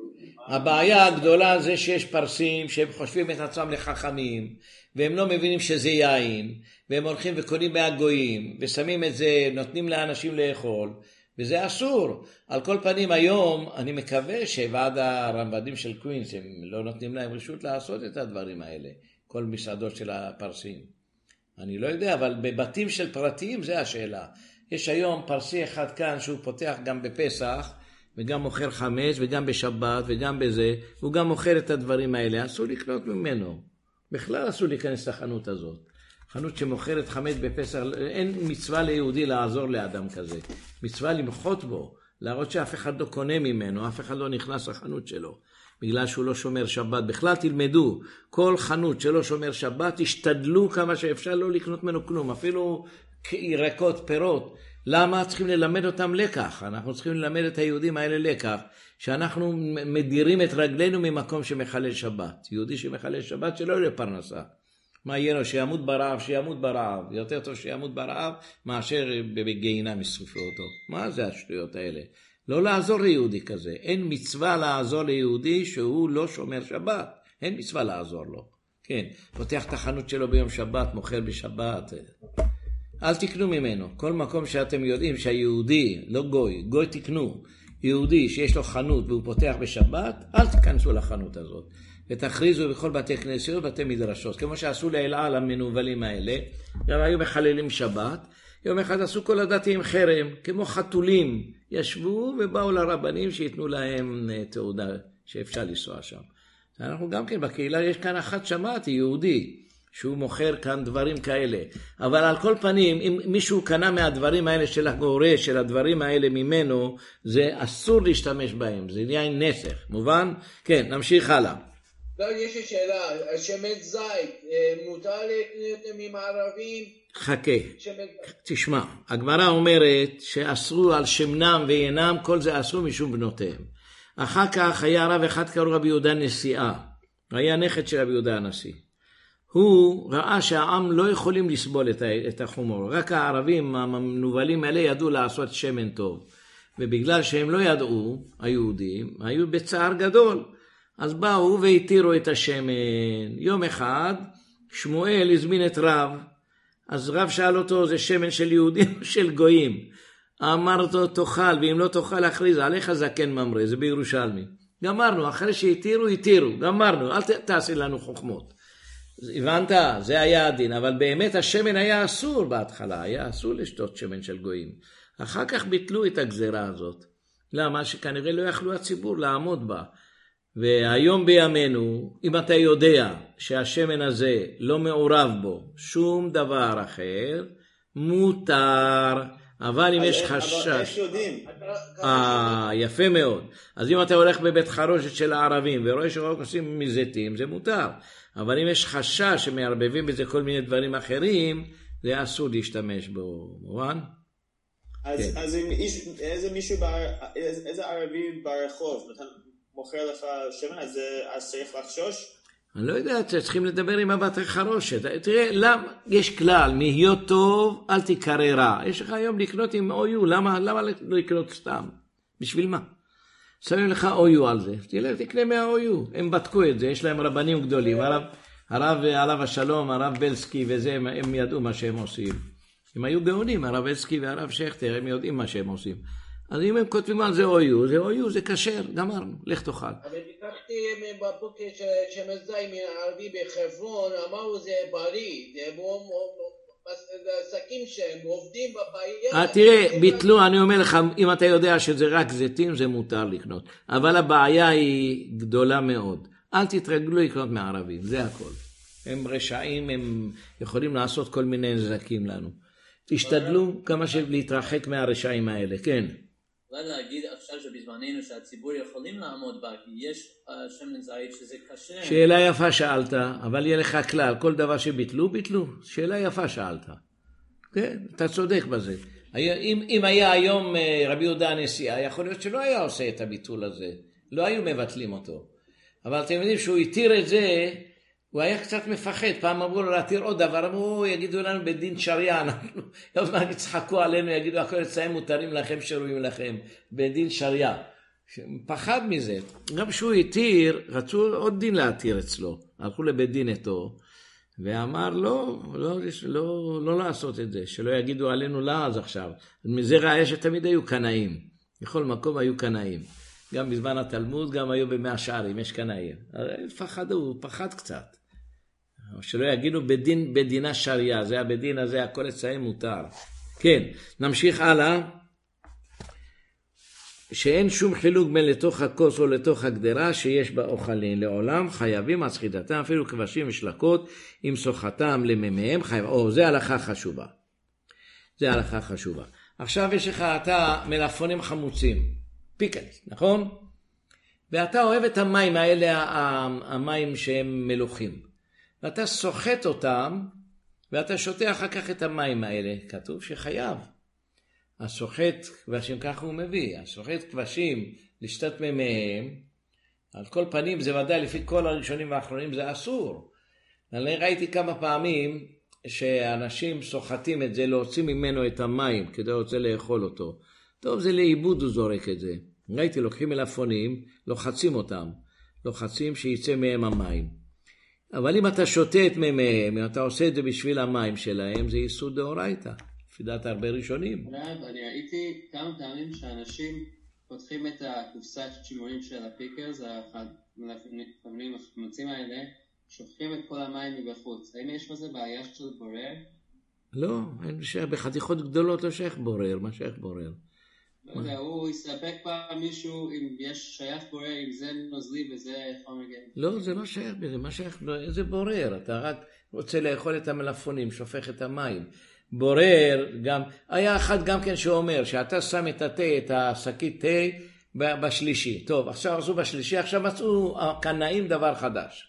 הבעיה הגדולה זה שיש פרסים שהם חושבים את עצמם לחכמים, והם לא מבינים שזה יין, והם הולכים וקונים מהגויים, ושמים את זה, נותנים לאנשים לאכול, וזה אסור. על כל פנים היום אני מקווה שוועד הרמב"דים של קווינס, הם לא נותנים להם רשות לעשות את הדברים האלה, כל מסעדות של הפרסים. אני לא יודע, אבל בבתים של פרטיים זה השאלה. יש היום פרסי אחד כאן שהוא פותח גם בפסח, וגם מוכר חמץ, וגם בשבת, וגם בזה, הוא גם מוכר את הדברים האלה. אסור לקנות ממנו. בכלל אסור להיכנס לחנות הזאת. חנות שמוכרת חמץ בפסח, אין מצווה ליהודי לעזור לאדם כזה. מצווה למחות בו, להראות שאף אחד לא קונה ממנו, אף אחד לא נכנס לחנות שלו, בגלל שהוא לא שומר שבת. בכלל תלמדו, כל חנות שלא שומר שבת, תשתדלו כמה שאפשר לא לקנות ממנו כלום, אפילו ירקות, פירות. למה צריכים ללמד אותם לקח? אנחנו צריכים ללמד את היהודים האלה לקח, שאנחנו מדירים את רגלינו ממקום שמחלל שבת. יהודי שמחלל שבת שלא יהיה פרנסה. מה יהיה לו? שימות ברעב, שימות ברעב. יותר טוב שימות ברעב מאשר בגיהינום ישרפו אותו. מה זה השטויות האלה? לא לעזור ליהודי כזה. אין מצווה לעזור ליהודי שהוא לא שומר שבת. אין מצווה לעזור לו. כן, פותח את החנות שלו ביום שבת, מוכר בשבת. אל תקנו ממנו. כל מקום שאתם יודעים שהיהודי, לא גוי, גוי תקנו. יהודי שיש לו חנות והוא פותח בשבת, אל תכנסו לחנות הזאת. ותכריזו בכל בתי כנסיות ובתי מדרשות. כמו שעשו לאל על המנובלים האלה, גם היו מחללים שבת. יום אחד עשו כל הדתיים חרם, כמו חתולים. ישבו ובאו לרבנים שיתנו להם תעודה שאפשר לנסוע שם. אנחנו גם כן בקהילה, יש כאן אחד שמעתי, יהודי, שהוא מוכר כאן דברים כאלה. אבל על כל פנים, אם מישהו קנה מהדברים האלה של הגורש, של הדברים האלה ממנו, זה אסור להשתמש בהם. זה יין נסך. מובן? כן, נמשיך הלאה. לא, יש לי שאלה. שמן זית, מותר לקנות ממערבים? חכה. תשמע, הגמרא אומרת שאסרו על שמנם וינם, כל זה אסרו משום בנותיהם. אחר כך היה רב אחד קראו רבי יהודה נשיאה. היה נכד של רבי יהודה הנשיא. הוא ראה שהעם לא יכולים לסבול את החומור. רק הערבים המנובלים האלה ידעו לעשות שמן טוב. ובגלל שהם לא ידעו, היהודים, היו בצער גדול. אז באו והתירו את השמן. יום אחד שמואל הזמין את רב. אז רב שאל אותו, זה שמן של יהודים או של גויים? אמר אותו, תאכל, ואם לא תאכל להכריז, עליך זקן ממרא, זה בירושלמי. גמרנו, אחרי שהתירו, גמרנו, אל תעשי לנו חוכמות. הבנת? זה היה הדין, אבל באמת השמן היה אסור בהתחלה, היה אסור לשתות שמן של גויים. אחר כך ביטלו את הגזרה הזאת. למה? שכנראה לא יכלו הציבור לעמוד בה. והיום בימינו, אם אתה יודע שהשמן הזה לא מעורב בו שום דבר אחר, מותר. אבל אם יש חשש... אבל איך יודעים? יפה מאוד. אז אם אתה הולך בבית חרושת של הערבים ורואה שרק עושים מזיתים, זה מותר. אבל אם יש חשש שמערבבים בזה כל מיני דברים אחרים, זה אסור להשתמש בו. מובן? אז אם איזה ערבי ברחוב מוכר לך שמן, אז צריך לחשוש? אני לא יודע, צריכים לדבר עם הבת חרושת. תראה, יש כלל, להיות טוב, אל תקרא רע. יש לך היום לקנות עם OU, למה לא לקנות סתם? בשביל מה? שמים לך OU על זה, תקנה מה-OU. הם בדקו את זה, יש להם רבנים גדולים. הרב עליו השלום, הרב בלסקי וזה, הם ידעו מה שהם עושים. הם היו גאונים, הרב בלסקי והרב שכטר, הם יודעים מה שהם עושים. אז אם הם כותבים על זה OU, זה כשר, גמרנו, לך תאכל. אבל ביקחתי בבוקר שמן זית מערבי בחברון, אמרו זה בריא, זה עסקים שהם עובדים בבעיה. תראה, ביטלו, אני אומר לך, אם אתה יודע שזה רק זיתים, זה מותר לקנות. אבל הבעיה היא גדולה מאוד. אל תתרגלו לקנות מערבים, זה הכל. הם רשעים, הם יכולים לעשות כל מיני נזקים לנו. תשתדלו כמה להתרחק מהרשעים האלה, כן. אולי להגיד עכשיו שבזמננו שהציבור יכולים לעמוד בה, כי יש שמן זית שזה קשה. שאלה יפה שאלת, אבל יהיה לך כלל, כל דבר שביטלו, ביטלו. שאלה יפה שאלת. כן, אתה צודק בזה. אם היה היום רבי יהודה הנשיאה, יכול להיות שלא היה עושה את הביטול הזה. לא היו מבטלים אותו. אבל אתם יודעים שהוא התיר את זה, הוא היה קצת מפחד. פעם אמרו לו להתיר עוד דבר, אמרו, יגידו לנו בדין שריה, אנחנו יצחקו עלינו, יגידו, הכל אצלם מותרים לכם שרויים לכם, בדין שריה. פחד מזה. גם שהוא התיר, רצו עוד דין להתיר אצלו. הלכו לבית דין איתו, ואמר לא לעשות את זה, שלא יגידו עלינו לעז עכשיו. מזה ראה שתמיד היו קנאים. בכל מקום היו קנאים. גם בזמן התלמוד, גם היו במאה שערים, יש קנאים. הוא פחד קצת. שלא יגידו בדינה שריה, זה הבדין הזה, הכל אצלם מותר. כן, נמשיך הלאה. שאין שום חילוק בין לתוך הכוס או לתוך הגדרה שיש בה אוכלים. לעולם חייבים על סחיטתם, אפילו כבשים ושלקות, עם סוחתם לממיהם, זה הלכה חשובה. זה הלכה חשובה. עכשיו יש לך אתה מלפונים חמוצים, פיקלס, נכון? ואתה אוהב את המים האלה, המים שהם מלוכים. ואתה סוחט אותם, ואתה שותה אחר כך את המים האלה. כתוב שחייב. הסוחט כבשים, ככה הוא מביא, הסוחט כבשים לשתות מהם, על כל פנים זה ודאי לפי כל הראשונים והאחרונים זה אסור. אני ראיתי כמה פעמים שאנשים סוחטים את זה, להוציא ממנו את המים כדי רוצה לאכול אותו. טוב, זה לאיבוד הוא זורק את זה. ראיתי, לוקחים מלפונים, לוחצים אותם, לוחצים שיצא מהם המים. אבל אם אתה שותה את מהם, אם אתה עושה את זה בשביל המים שלהם, זה איסור דאורייתא. לפי דעת הרבה ראשונים. אני ראיתי כמה פעמים שאנשים פותחים את הקופסת שימורים של הפיקרס, המלפנים החמוצים האלה, שופכים את כל המים מבחוץ. האם יש בזה בעיה של בורר? לא, בחתיכות גדולות לא שייך בורר. מה שייך בורר? לא יודע, הוא יספק פעם מישהו אם יש שייך בורר, אם זה נוזלי וזה חומר גלם. לא, זה לא שייך בזה. מה שייך? איזה בורר? אתה רק רוצה לאכול את המלפונים, שופך את המים. בורר, גם, היה אחד גם כן שאומר שאתה שם את התה, את השקית תה בשלישי. טוב, עכשיו עשו בשלישי, עכשיו מצאו הקנאים דבר חדש.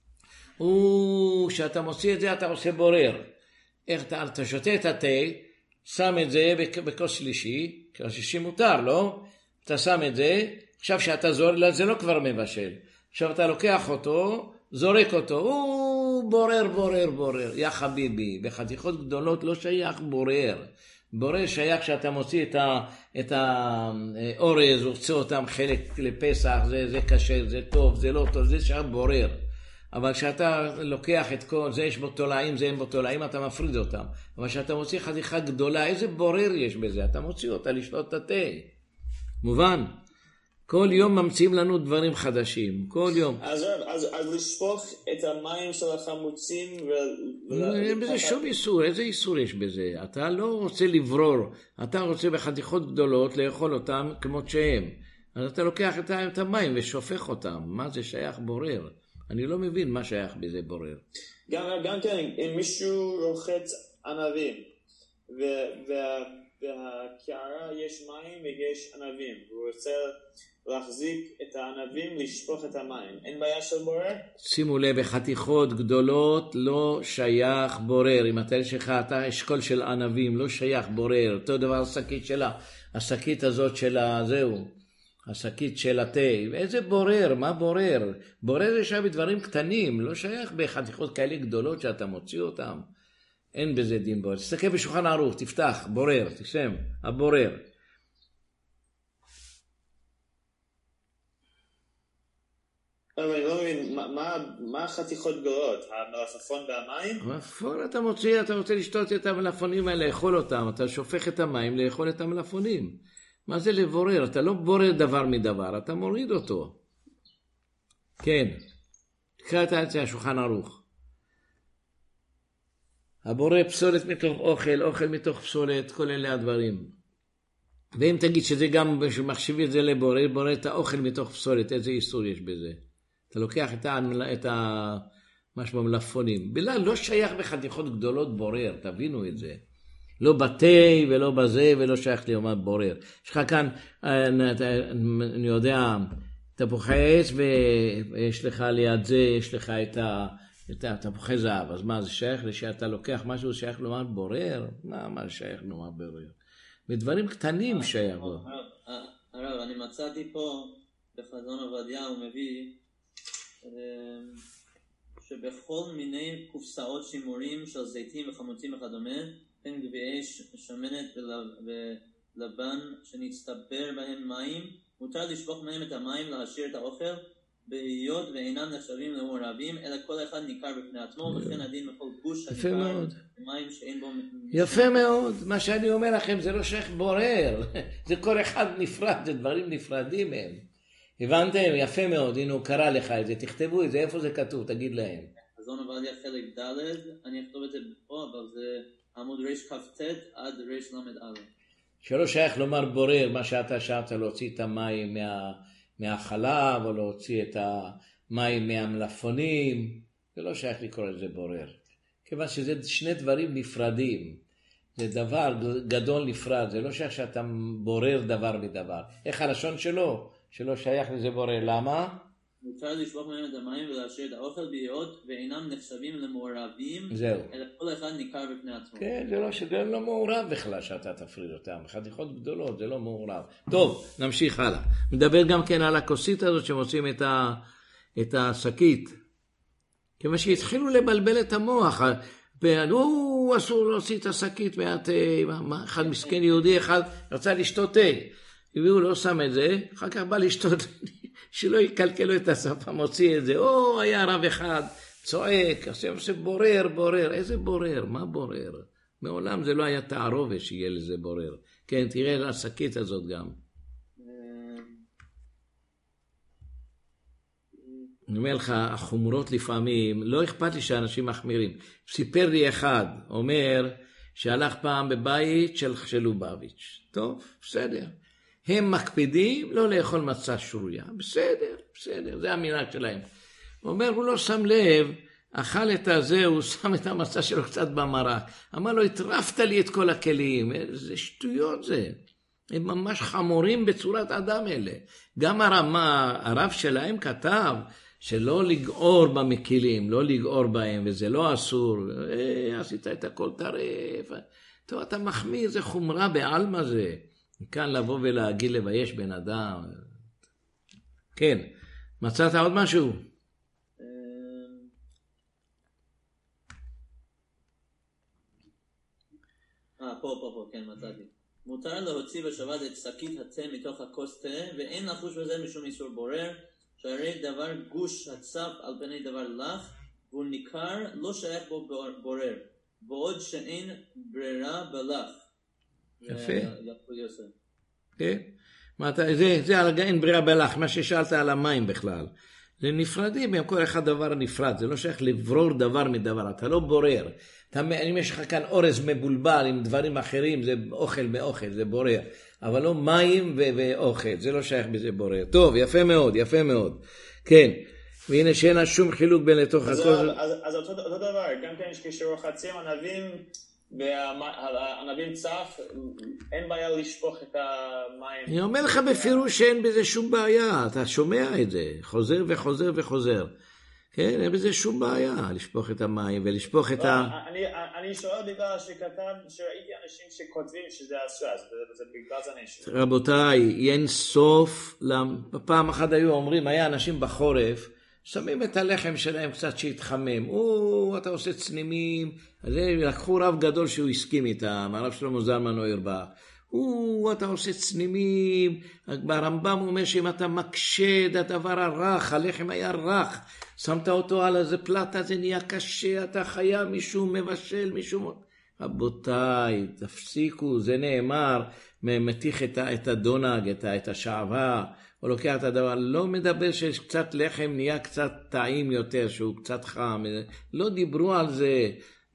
שאתה מוציא את זה, אתה עושה בורר. איך אתה שותה את התה, שם את זה בכוס שלישי, כוס שלישי מותר, לא? אתה שם את זה, עכשיו שאתה זורק, זה לא כבר מבשל. עכשיו אתה לוקח אותו, זורק אותו, בורר. יא חביבי, בחתיכות גדולות לא שייך בורר. בורר שייך שאתה מוציא את האורז, רוצה אותם חלק לפסח, זה קשה, זה טוב, זה לא טוב, זה שייך בורר. אבל כשאתה לוקח את כל זה, יש בו תולעים, זה אין בו תולעים, אתה מפריד אותם. אבל כשאתה מוציא חתיכה גדולה, איזה בורר יש בזה? אתה מוציא אותה לשתות את התה. מובן? כל יום ממציאים לנו דברים חדשים, כל יום. אז לשפוך את המים של החמוצים אין בזה שום איסור, איזה איסור יש בזה? אתה לא רוצה לברור, אתה רוצה בחתיכות גדולות לאכול אותם כמות שהם. אז אתה לוקח את המים ושופך אותם, מה זה שייך בורר? אני לא מבין מה שייך בזה בורר. גם כן, אם מישהו רוחץ ענבים, והקערה יש מים ויש ענבים, והוא רוצה להחזיק את הענבים, לשפוך את המים. אין בעיה של בורר? שימו לב, בחתיכות גדולות לא שייך בורר. אם אתה יש לך אתה אשכול של ענבים, לא שייך בורר. אותו דבר השקית שלה, השקית הזאת שלה, זהו. השקית של התה. איזה בורר? מה בורר? בורר יש בדברים קטנים, לא שייך בחתיכות כאלה גדולות שאתה מוציא אותם. אין בזה דין בורר. תסתכל בשולחן ערוך, תפתח, בורר, תשם, הבורר. אבל אני לא מבין, מה החתיכות גדולות? המלפפון והמים? המלפפון אתה מוציא, אתה רוצה לשתות את המלפפונים האלה, לאכול אותם, אתה שופך את המים לאכול את המלפפונים. מה זה לבורר? אתה לא בורר דבר מדבר, אתה מוריד אותו. כן. תקרא את זה השולחן ערוך. הבורר פסולת מתוך אוכל, אוכל מתוך פסולת, כל אלה הדברים. ואם תגיד שזה גם מחשיב את זה לבורר, בורר את האוכל מתוך פסולת, איזה איסור יש בזה? אתה לוקח את משהו במלפפונים. בגלל לא שייך בחתיכות גדולות בורר, תבינו את זה. לא בתי ולא בזה ולא שייך ליומת בורר. יש לך כאן, אני יודע, תפוחי עץ ויש לך ליד זה, יש לך את התפוחי זהב. אז מה זה שייך? שאתה לוקח משהו שייך ליומת בורר? מה זה שייך ליומת בורר? בדברים קטנים שייך בו. הרב, אני מצאתי פה בחזון עובדיה, הוא מביא שבכל מיני קופסאות שימורים של זיתים וחמוצים וכדומה, בין גביעי שמנת ולבן שנצטבר בהם מים, מותר לשפוך מהם את המים להשאיר את האוכל, בהיות ואינם נחשבים למעורבים, אלא כל אחד ניכר בפני עצמו, וכן הדין מכל גוש הניכר מים שאין בו... יפה מאוד, מה שאני אומר לכם זה לא שייך בורר, זה כל אחד נפרד, זה דברים נפרדים הם. הבנתם? יפה מאוד, הנה הוא קרא לך את זה, תכתבו את זה, איפה זה כתוב, תגיד להם. חזון עובדיה חלק ד', אני אכתוב את זה פה, אבל זה עמוד רש כ"ט עד רש למד א'. שלא שייך לומר בורר, מה שאתה שאת להוציא את המים מהחלב, או להוציא את המים מהמלפפונים, זה לא שייך לקרוא לזה בורר. כיוון שזה שני דברים נפרדים, זה דבר גדול נפרד, זה לא שייך שאתה בורר דבר מדבר. איך הלשון שלו? שלא שייך לזה בורר, למה? מותר לשפוך מהם את המים ולהשאיר את האוכל בהיות ואינם נחשבים למעורבים, אלא כל אחד ניכר בפני עצמו. כן, זה לא מעורב בכלל שאתה תפריד אותם, חתיכות גדולות, זה לא מעורב. טוב, נמשיך הלאה. מדבר גם כן על הכוסית הזאת שמוצאים את השקית. כיוון שהתחילו לבלבל את המוח, הוא אסור להוציא את השקית מהתה, אחד מסכן יהודי אחד רצה לשתות תה. והוא לא שם את זה, אחר כך בא לשתות, שלא יקלקלו את השפה, מוציא את זה. היה רב אחד, צועק, עושה בורר, איזה בורר? מה בורר? מעולם זה לא היה תערובת שיהיה לזה בורר. כן, תראה על השקית הזאת גם. אני אומר לך, החומרות לפעמים, לא אכפת לי שאנשים מחמירים. סיפר לי אחד, אומר, שהלך פעם בבית של לובביץ'. טוב, בסדר. הם מקפידים לא לאכול מצה שרויה. בסדר, זה המנהג שלהם. הוא אומר, הוא לא שם לב, אכל את הזה, הוא שם את המצה שלו קצת במרק. אמר לו, הטרפת לי את כל הכלים. זה שטויות זה. הם ממש חמורים בצורת אדם אלה. גם הרב שלהם כתב, שלא לגעור במקילים, לא לגעור בהם, וזה לא אסור. עשית את הכל טרף. טוב, אתה מחמיא, זה חומרה בעלמא זה. כאן לבוא ולהגיד לבייש בן אדם. כן, מצאת עוד משהו? פה, כן, מצאתי. מותר להוציא בשבת את שקית התה מתוך הכוס תה, ואין לחוש בזה משום איסור בורר, שהרי דבר גוש הצף על פני דבר לך, והוא ניכר, לא שייך בו בורר, בעוד שאין ברירה בלך. יפה. כן. זה על אין ברירה בלך, מה ששאלת על המים בכלל. זה נפרדים, הם כל אחד דבר נפרד, זה לא שייך לברור דבר מדבר, אתה לא בורר. אם יש לך כאן אורז מבולבל עם דברים אחרים, זה אוכל מאוכל, זה בורר. אבל לא מים ואוכל, זה לא שייך בזה בורר. טוב, יפה מאוד. כן. והנה שאין שום חילוק בין לתוך הכל. אז אותו דבר, גם כן כשרוחצים ענבים, והענבים צף, אין בעיה לשפוך את המים. אני אומר לך בפירוש שאין בזה שום בעיה, אתה שומע את זה, חוזר וחוזר. כן, אין בזה שום בעיה, לשפוך את המים ולשפוך את אני שואל בגלל שראיתי אנשים שכותבים שזה אסור, אז זה בגלל זה אני שואל. רבותיי, אין סוף, פעם אחת היו אומרים, היה אנשים בחורף, שמים את הלחם שלהם קצת שהתחמם. אתה עושה צנימים. אז לקחו רב גדול שהוא הסכים איתם, הרב שלמה זלמן אוירבך. אתה עושה צנימים. ברמב"ם הוא אומר שאם אתה מקשה את הדבר הרך, הלחם היה רך, שמת אותו על איזה פלטה, זה נהיה קשה, אתה חייב מישהו מבשל, מישהו... רבותיי, תפסיקו, זה נאמר, מתיך את הדונג, את השעבה, הוא לוקח את הדבר, לא מדבר שיש קצת לחם, נהיה קצת טעים יותר, שהוא קצת חם, לא דיברו על זה,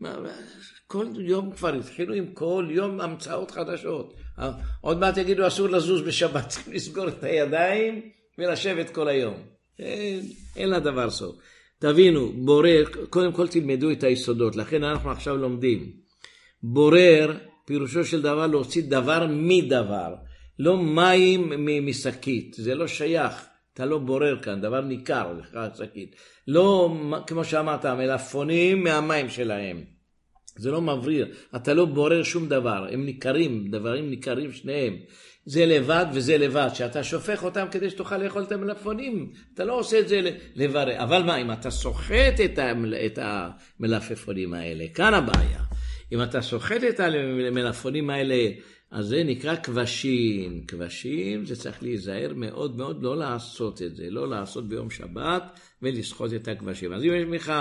כל יום כבר התחילו עם כל יום המצאות חדשות, עוד מעט יגידו אסור לזוז בשבת, צריך לסגור את הידיים ולשבת כל היום, אין לה דבר סוף. תבינו, בורר, קודם כל תלמדו את היסודות, לכן אנחנו עכשיו לומדים. בורר, פירושו של דבר להוציא דבר מדבר, לא מים משקית, זה לא שייך, אתה לא בורר כאן, דבר ניכר, שקית. לא, כמו שאמרת, המלפפונים מהמים שלהם. זה לא מבריר, אתה לא בורר שום דבר, הם ניכרים, דברים ניכרים שניהם. זה לבד וזה לבד, שאתה שופך אותם כדי שתוכל לאכול את המלפפונים, אתה לא עושה את זה לברר. אבל מה, אם אתה סוחט את המלפפונים האלה, כאן הבעיה. אם אתה סוחט את המלפפונים האלה, אז זה נקרא כבשים. כבשים זה צריך להיזהר מאוד מאוד לא לעשות את זה, לא לעשות ביום שבת ולסחוט את הכבשים. אז אם יש לך,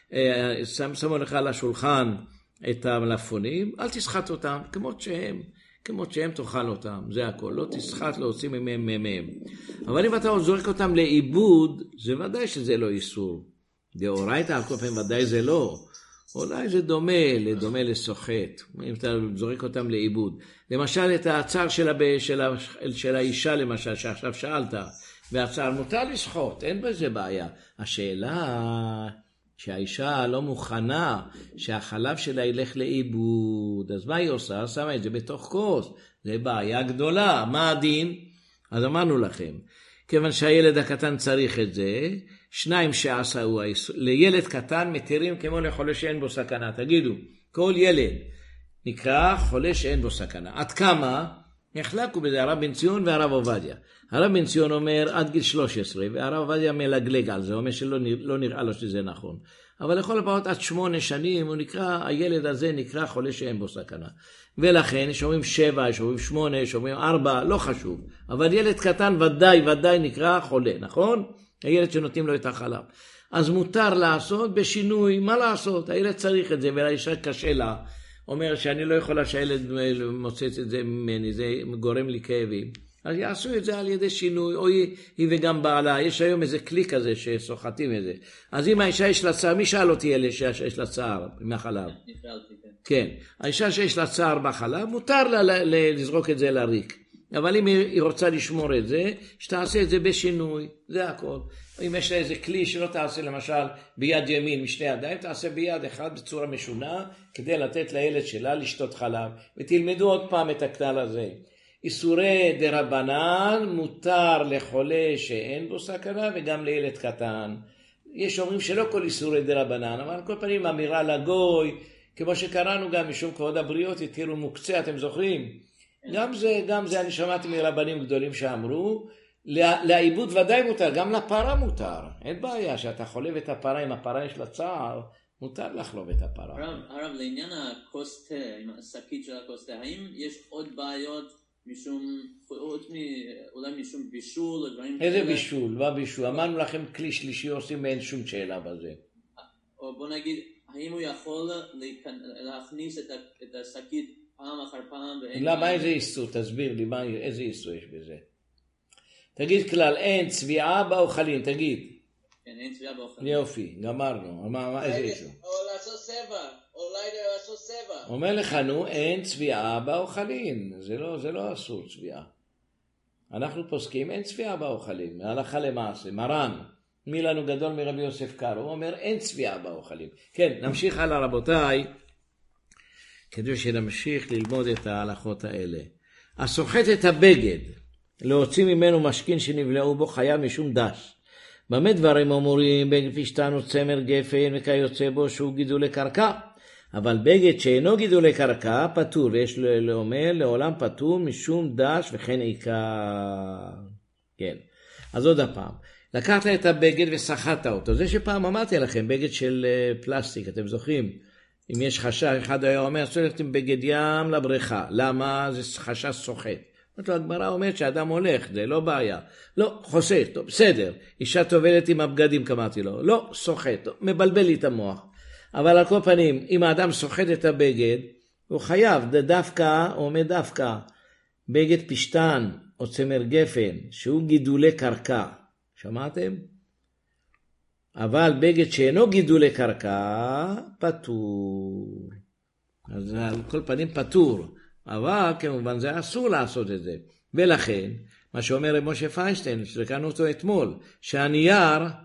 שמו לך על השולחן את המלפפונים, אל תסחט אותם כמות שהם תאכל אותם, זה הכל. לא תסחט, לא עושים מהם. אבל אם אתה זורק אותם לאיבוד, זה ודאי שזה לא איסור. דאורייתא על כל פעמים ודאי זה לא. אולי זה דומה לסוחט, אם אתה זורק אותם לאיבוד. למשל את הצער של האישה למשל, שעכשיו שאלת, והצער מותר לשחוט, אין בזה בעיה. השאלה שהאישה לא מוכנה שהחלב שלה ילך לאיבוד, אז מה היא עושה? שמה את זה בתוך כוס, זה בעיה גדולה. מה הדין? אז אמרנו לכם, כיוון שהילד הקטן צריך את זה, 2 שעשהו לילד קטן מתירים כמו לחולה שאין בו סכנה. תגידו, כל ילד נקרא חולה שאין בו סכנה. עד כמה? נחלקו בזה הרב בן ציון והרב עובדיה. הרב בן ציון אומר עד גיל 13, והרב עובדיה מלגלג על זה, אומר שלא נראה לו שזה נכון. אבל לכל הפחות עד 8 שנים הילד הזה נקרא חולה שאין בו סכנה. ולכן יש אומרים 7, יש אומרים 8, יש אומרים 4, לא חשוב. אבל ילד קטן ודאי נקרא חולה, נכון? הילד שנותנים לו את החלב. אז מותר לעשות בשינוי, מה לעשות? הילד צריך את זה, והאישה קשה לה. אומר שאני לא יכולה שהילד מוצץ את זה ממני, זה גורם לי כאבים. אז יעשו את זה על ידי שינוי, או היא וגם בעלה. יש היום איזה כלי כזה שסוחטים את זה. אז אם האישה יש לה צער, מי שאל אותי אלה שיש לה צער מהחלב? כן. האישה שיש לה צער בחלב, מותר לה לזרוק את זה לריק. אבל אם היא רוצה לשמור את זה, שתעשה את זה בשינוי, זה הכל. אם יש לה איזה כלי שלא תעשה למשל ביד ימין משני ידיים, תעשה ביד אחד בצורה משונה, כדי לתת לילד שלה לשתות חלב. ותלמדו עוד פעם את הכלל הזה. איסורי דרבנן מותר לחולה שאין בו סכנה וגם לילד קטן. יש אומרים שלא כל איסורי דרבנן, אבל כל פעמים אמירה לגוי, כמו שקראנו גם משום כבוד הבריות, התירו מוקצה, אתם זוכרים? גם זה אני שמעתי מרבנים גדולים שאמרו, לעיבוד ודאי מותר, גם לפרה מותר. אין בעיה שאתה חולב את הפרה, אם הפרה יש לה צער, מותר לחלוב את הפרה. הרב, לעניין הכוס תה, עם השקית של הכוס תה, האם יש עוד בעיות אולי משום בישול או דברים כאלה? איזה בישול? מה בישול? אמרנו לכם כלי שלישי עושים ואין שום שאלה בזה. או בוא נגיד, האם הוא יכול להכניס את השקית פעם אחר פעם? למה איזה איסור? תסביר לי איזה איסור יש בזה. תגיד כלל, אין צביעה באוכלים, תגיד. כן, אין צביעה באוכלים. יופי, גמרנו. איזה איסור? או לעשות סבע, אולי לעשות סבע. אומר לך, נו, אין צביעה באוכלים. זה לא אסור צביעה. אנחנו פוסקים, אין צביעה באוכלים. הלכה למעשה, מרן. מי לנו גדול מרבי יוסף קארו, הוא אומר, אין צביעה באוכלים. כן, נמשיך הלאה רבותיי, כדי שנמשיך ללמוד את ההלכות האלה. הסוחט את הבגד, להוציא ממנו משכין שנבלעו בו חייב משום דש. במה דברים אומרים, בגד פשטן או צמר גפן וכיוצא בו שהוא גידולי קרקע. אבל בגד שאינו גידולי קרקע פטור, ויש לאומר לעולם פטור משום דש וכן עיקר. כן, אז עוד הפעם. לקחת את הבגד וסחטת אותו. זה שפעם אמרתי לכם, בגד של פלסטיק, אתם זוכרים? אם יש חשש, אחד היה אומר, סולחתם בגד ים לבריכה. למה? זה חשש סוחט. הגמרא אומרת שהאדם הולך, זה לא בעיה. לא, חוסה, טוב, בסדר. אישה טובלת עם הבגדים, כמרתי לו. לא, סוחט, מבלבל לי את המוח. אבל על כל פנים, אם האדם סוחט את הבגד, הוא חייב, דווקא, או עומד דווקא, בגד פשטן או צמר גפן, שהוא גידולי קרקע. שמעתם? אבל בגד שאינו גידולי קרקע, פטור. אז על כל פנים פטור. אבל כמובן זה אסור לעשות את זה. ולכן, מה שאומר משה פיינשטיין, שזכרנו אותו אתמול, שהנייר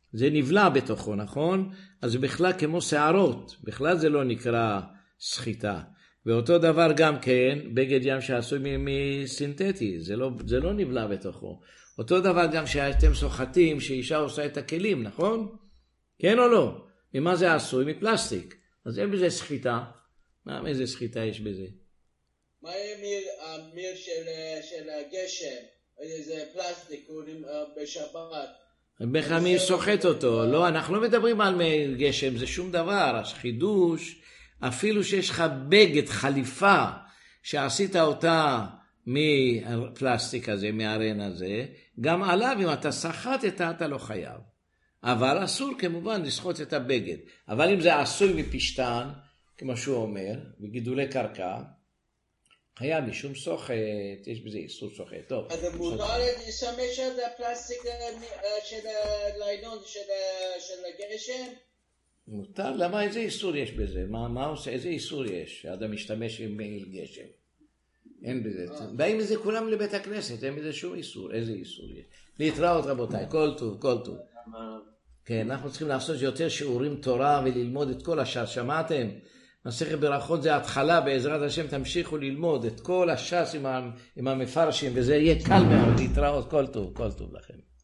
זה נבלע בתוכו, נכון? אז זה בכלל כמו שערות, בכלל זה לא נקרא סחיטה. ואותו דבר גם כן, בגד ים שעשוי מסינתטי, זה לא נבלע בתוכו. אותו דבר גם שאתם סוחטים, שאישה עושה את הכלים, נכון? כן או לא? ממה זה עשוי? מפלסטיק. אז אין בזה סחיטה. איזה סחיטה יש בזה? מה המיר של הגשם? איזה פלסטיק בשבת? בכלל מי סוחט אותו? לא, אנחנו לא מדברים על מי גשם, זה שום דבר. החידוש, אפילו שיש לך בגד, חליפה, שעשית אותה מפלסטיק הזה, מהארן הזה, גם עליו אם אתה סחטת אתה לא חייב. אבל אסור כמובן לסחוט את הבגד. אבל אם זה עשוי מפשטן, כמו שהוא אומר, בגידולי קרקע, חייב משום סוחט, יש בזה איסור סוחט. טוב. אז מותר לשמש את הפלסטיק של ליינון של הגשם? מותר, למה איזה איסור יש בזה? מה עושה? איזה איסור יש? האדם משתמש עם מעיל גשם. אין בזה. באים מזה כולם לבית הכנסת, אין בזה שום איסור. איזה איסור יש? להתראות רבותיי, כל טוב, כל טוב. כן, אנחנו צריכים לעשות יותר שיעורים תורה וללמוד את כל הש"ס, שמעתם? מסכת ברכות זה התחלה, בעזרת השם תמשיכו ללמוד את כל הש"ס עם המפרשים, וזה יהיה קל מאוד להתראות, כל טוב לכם.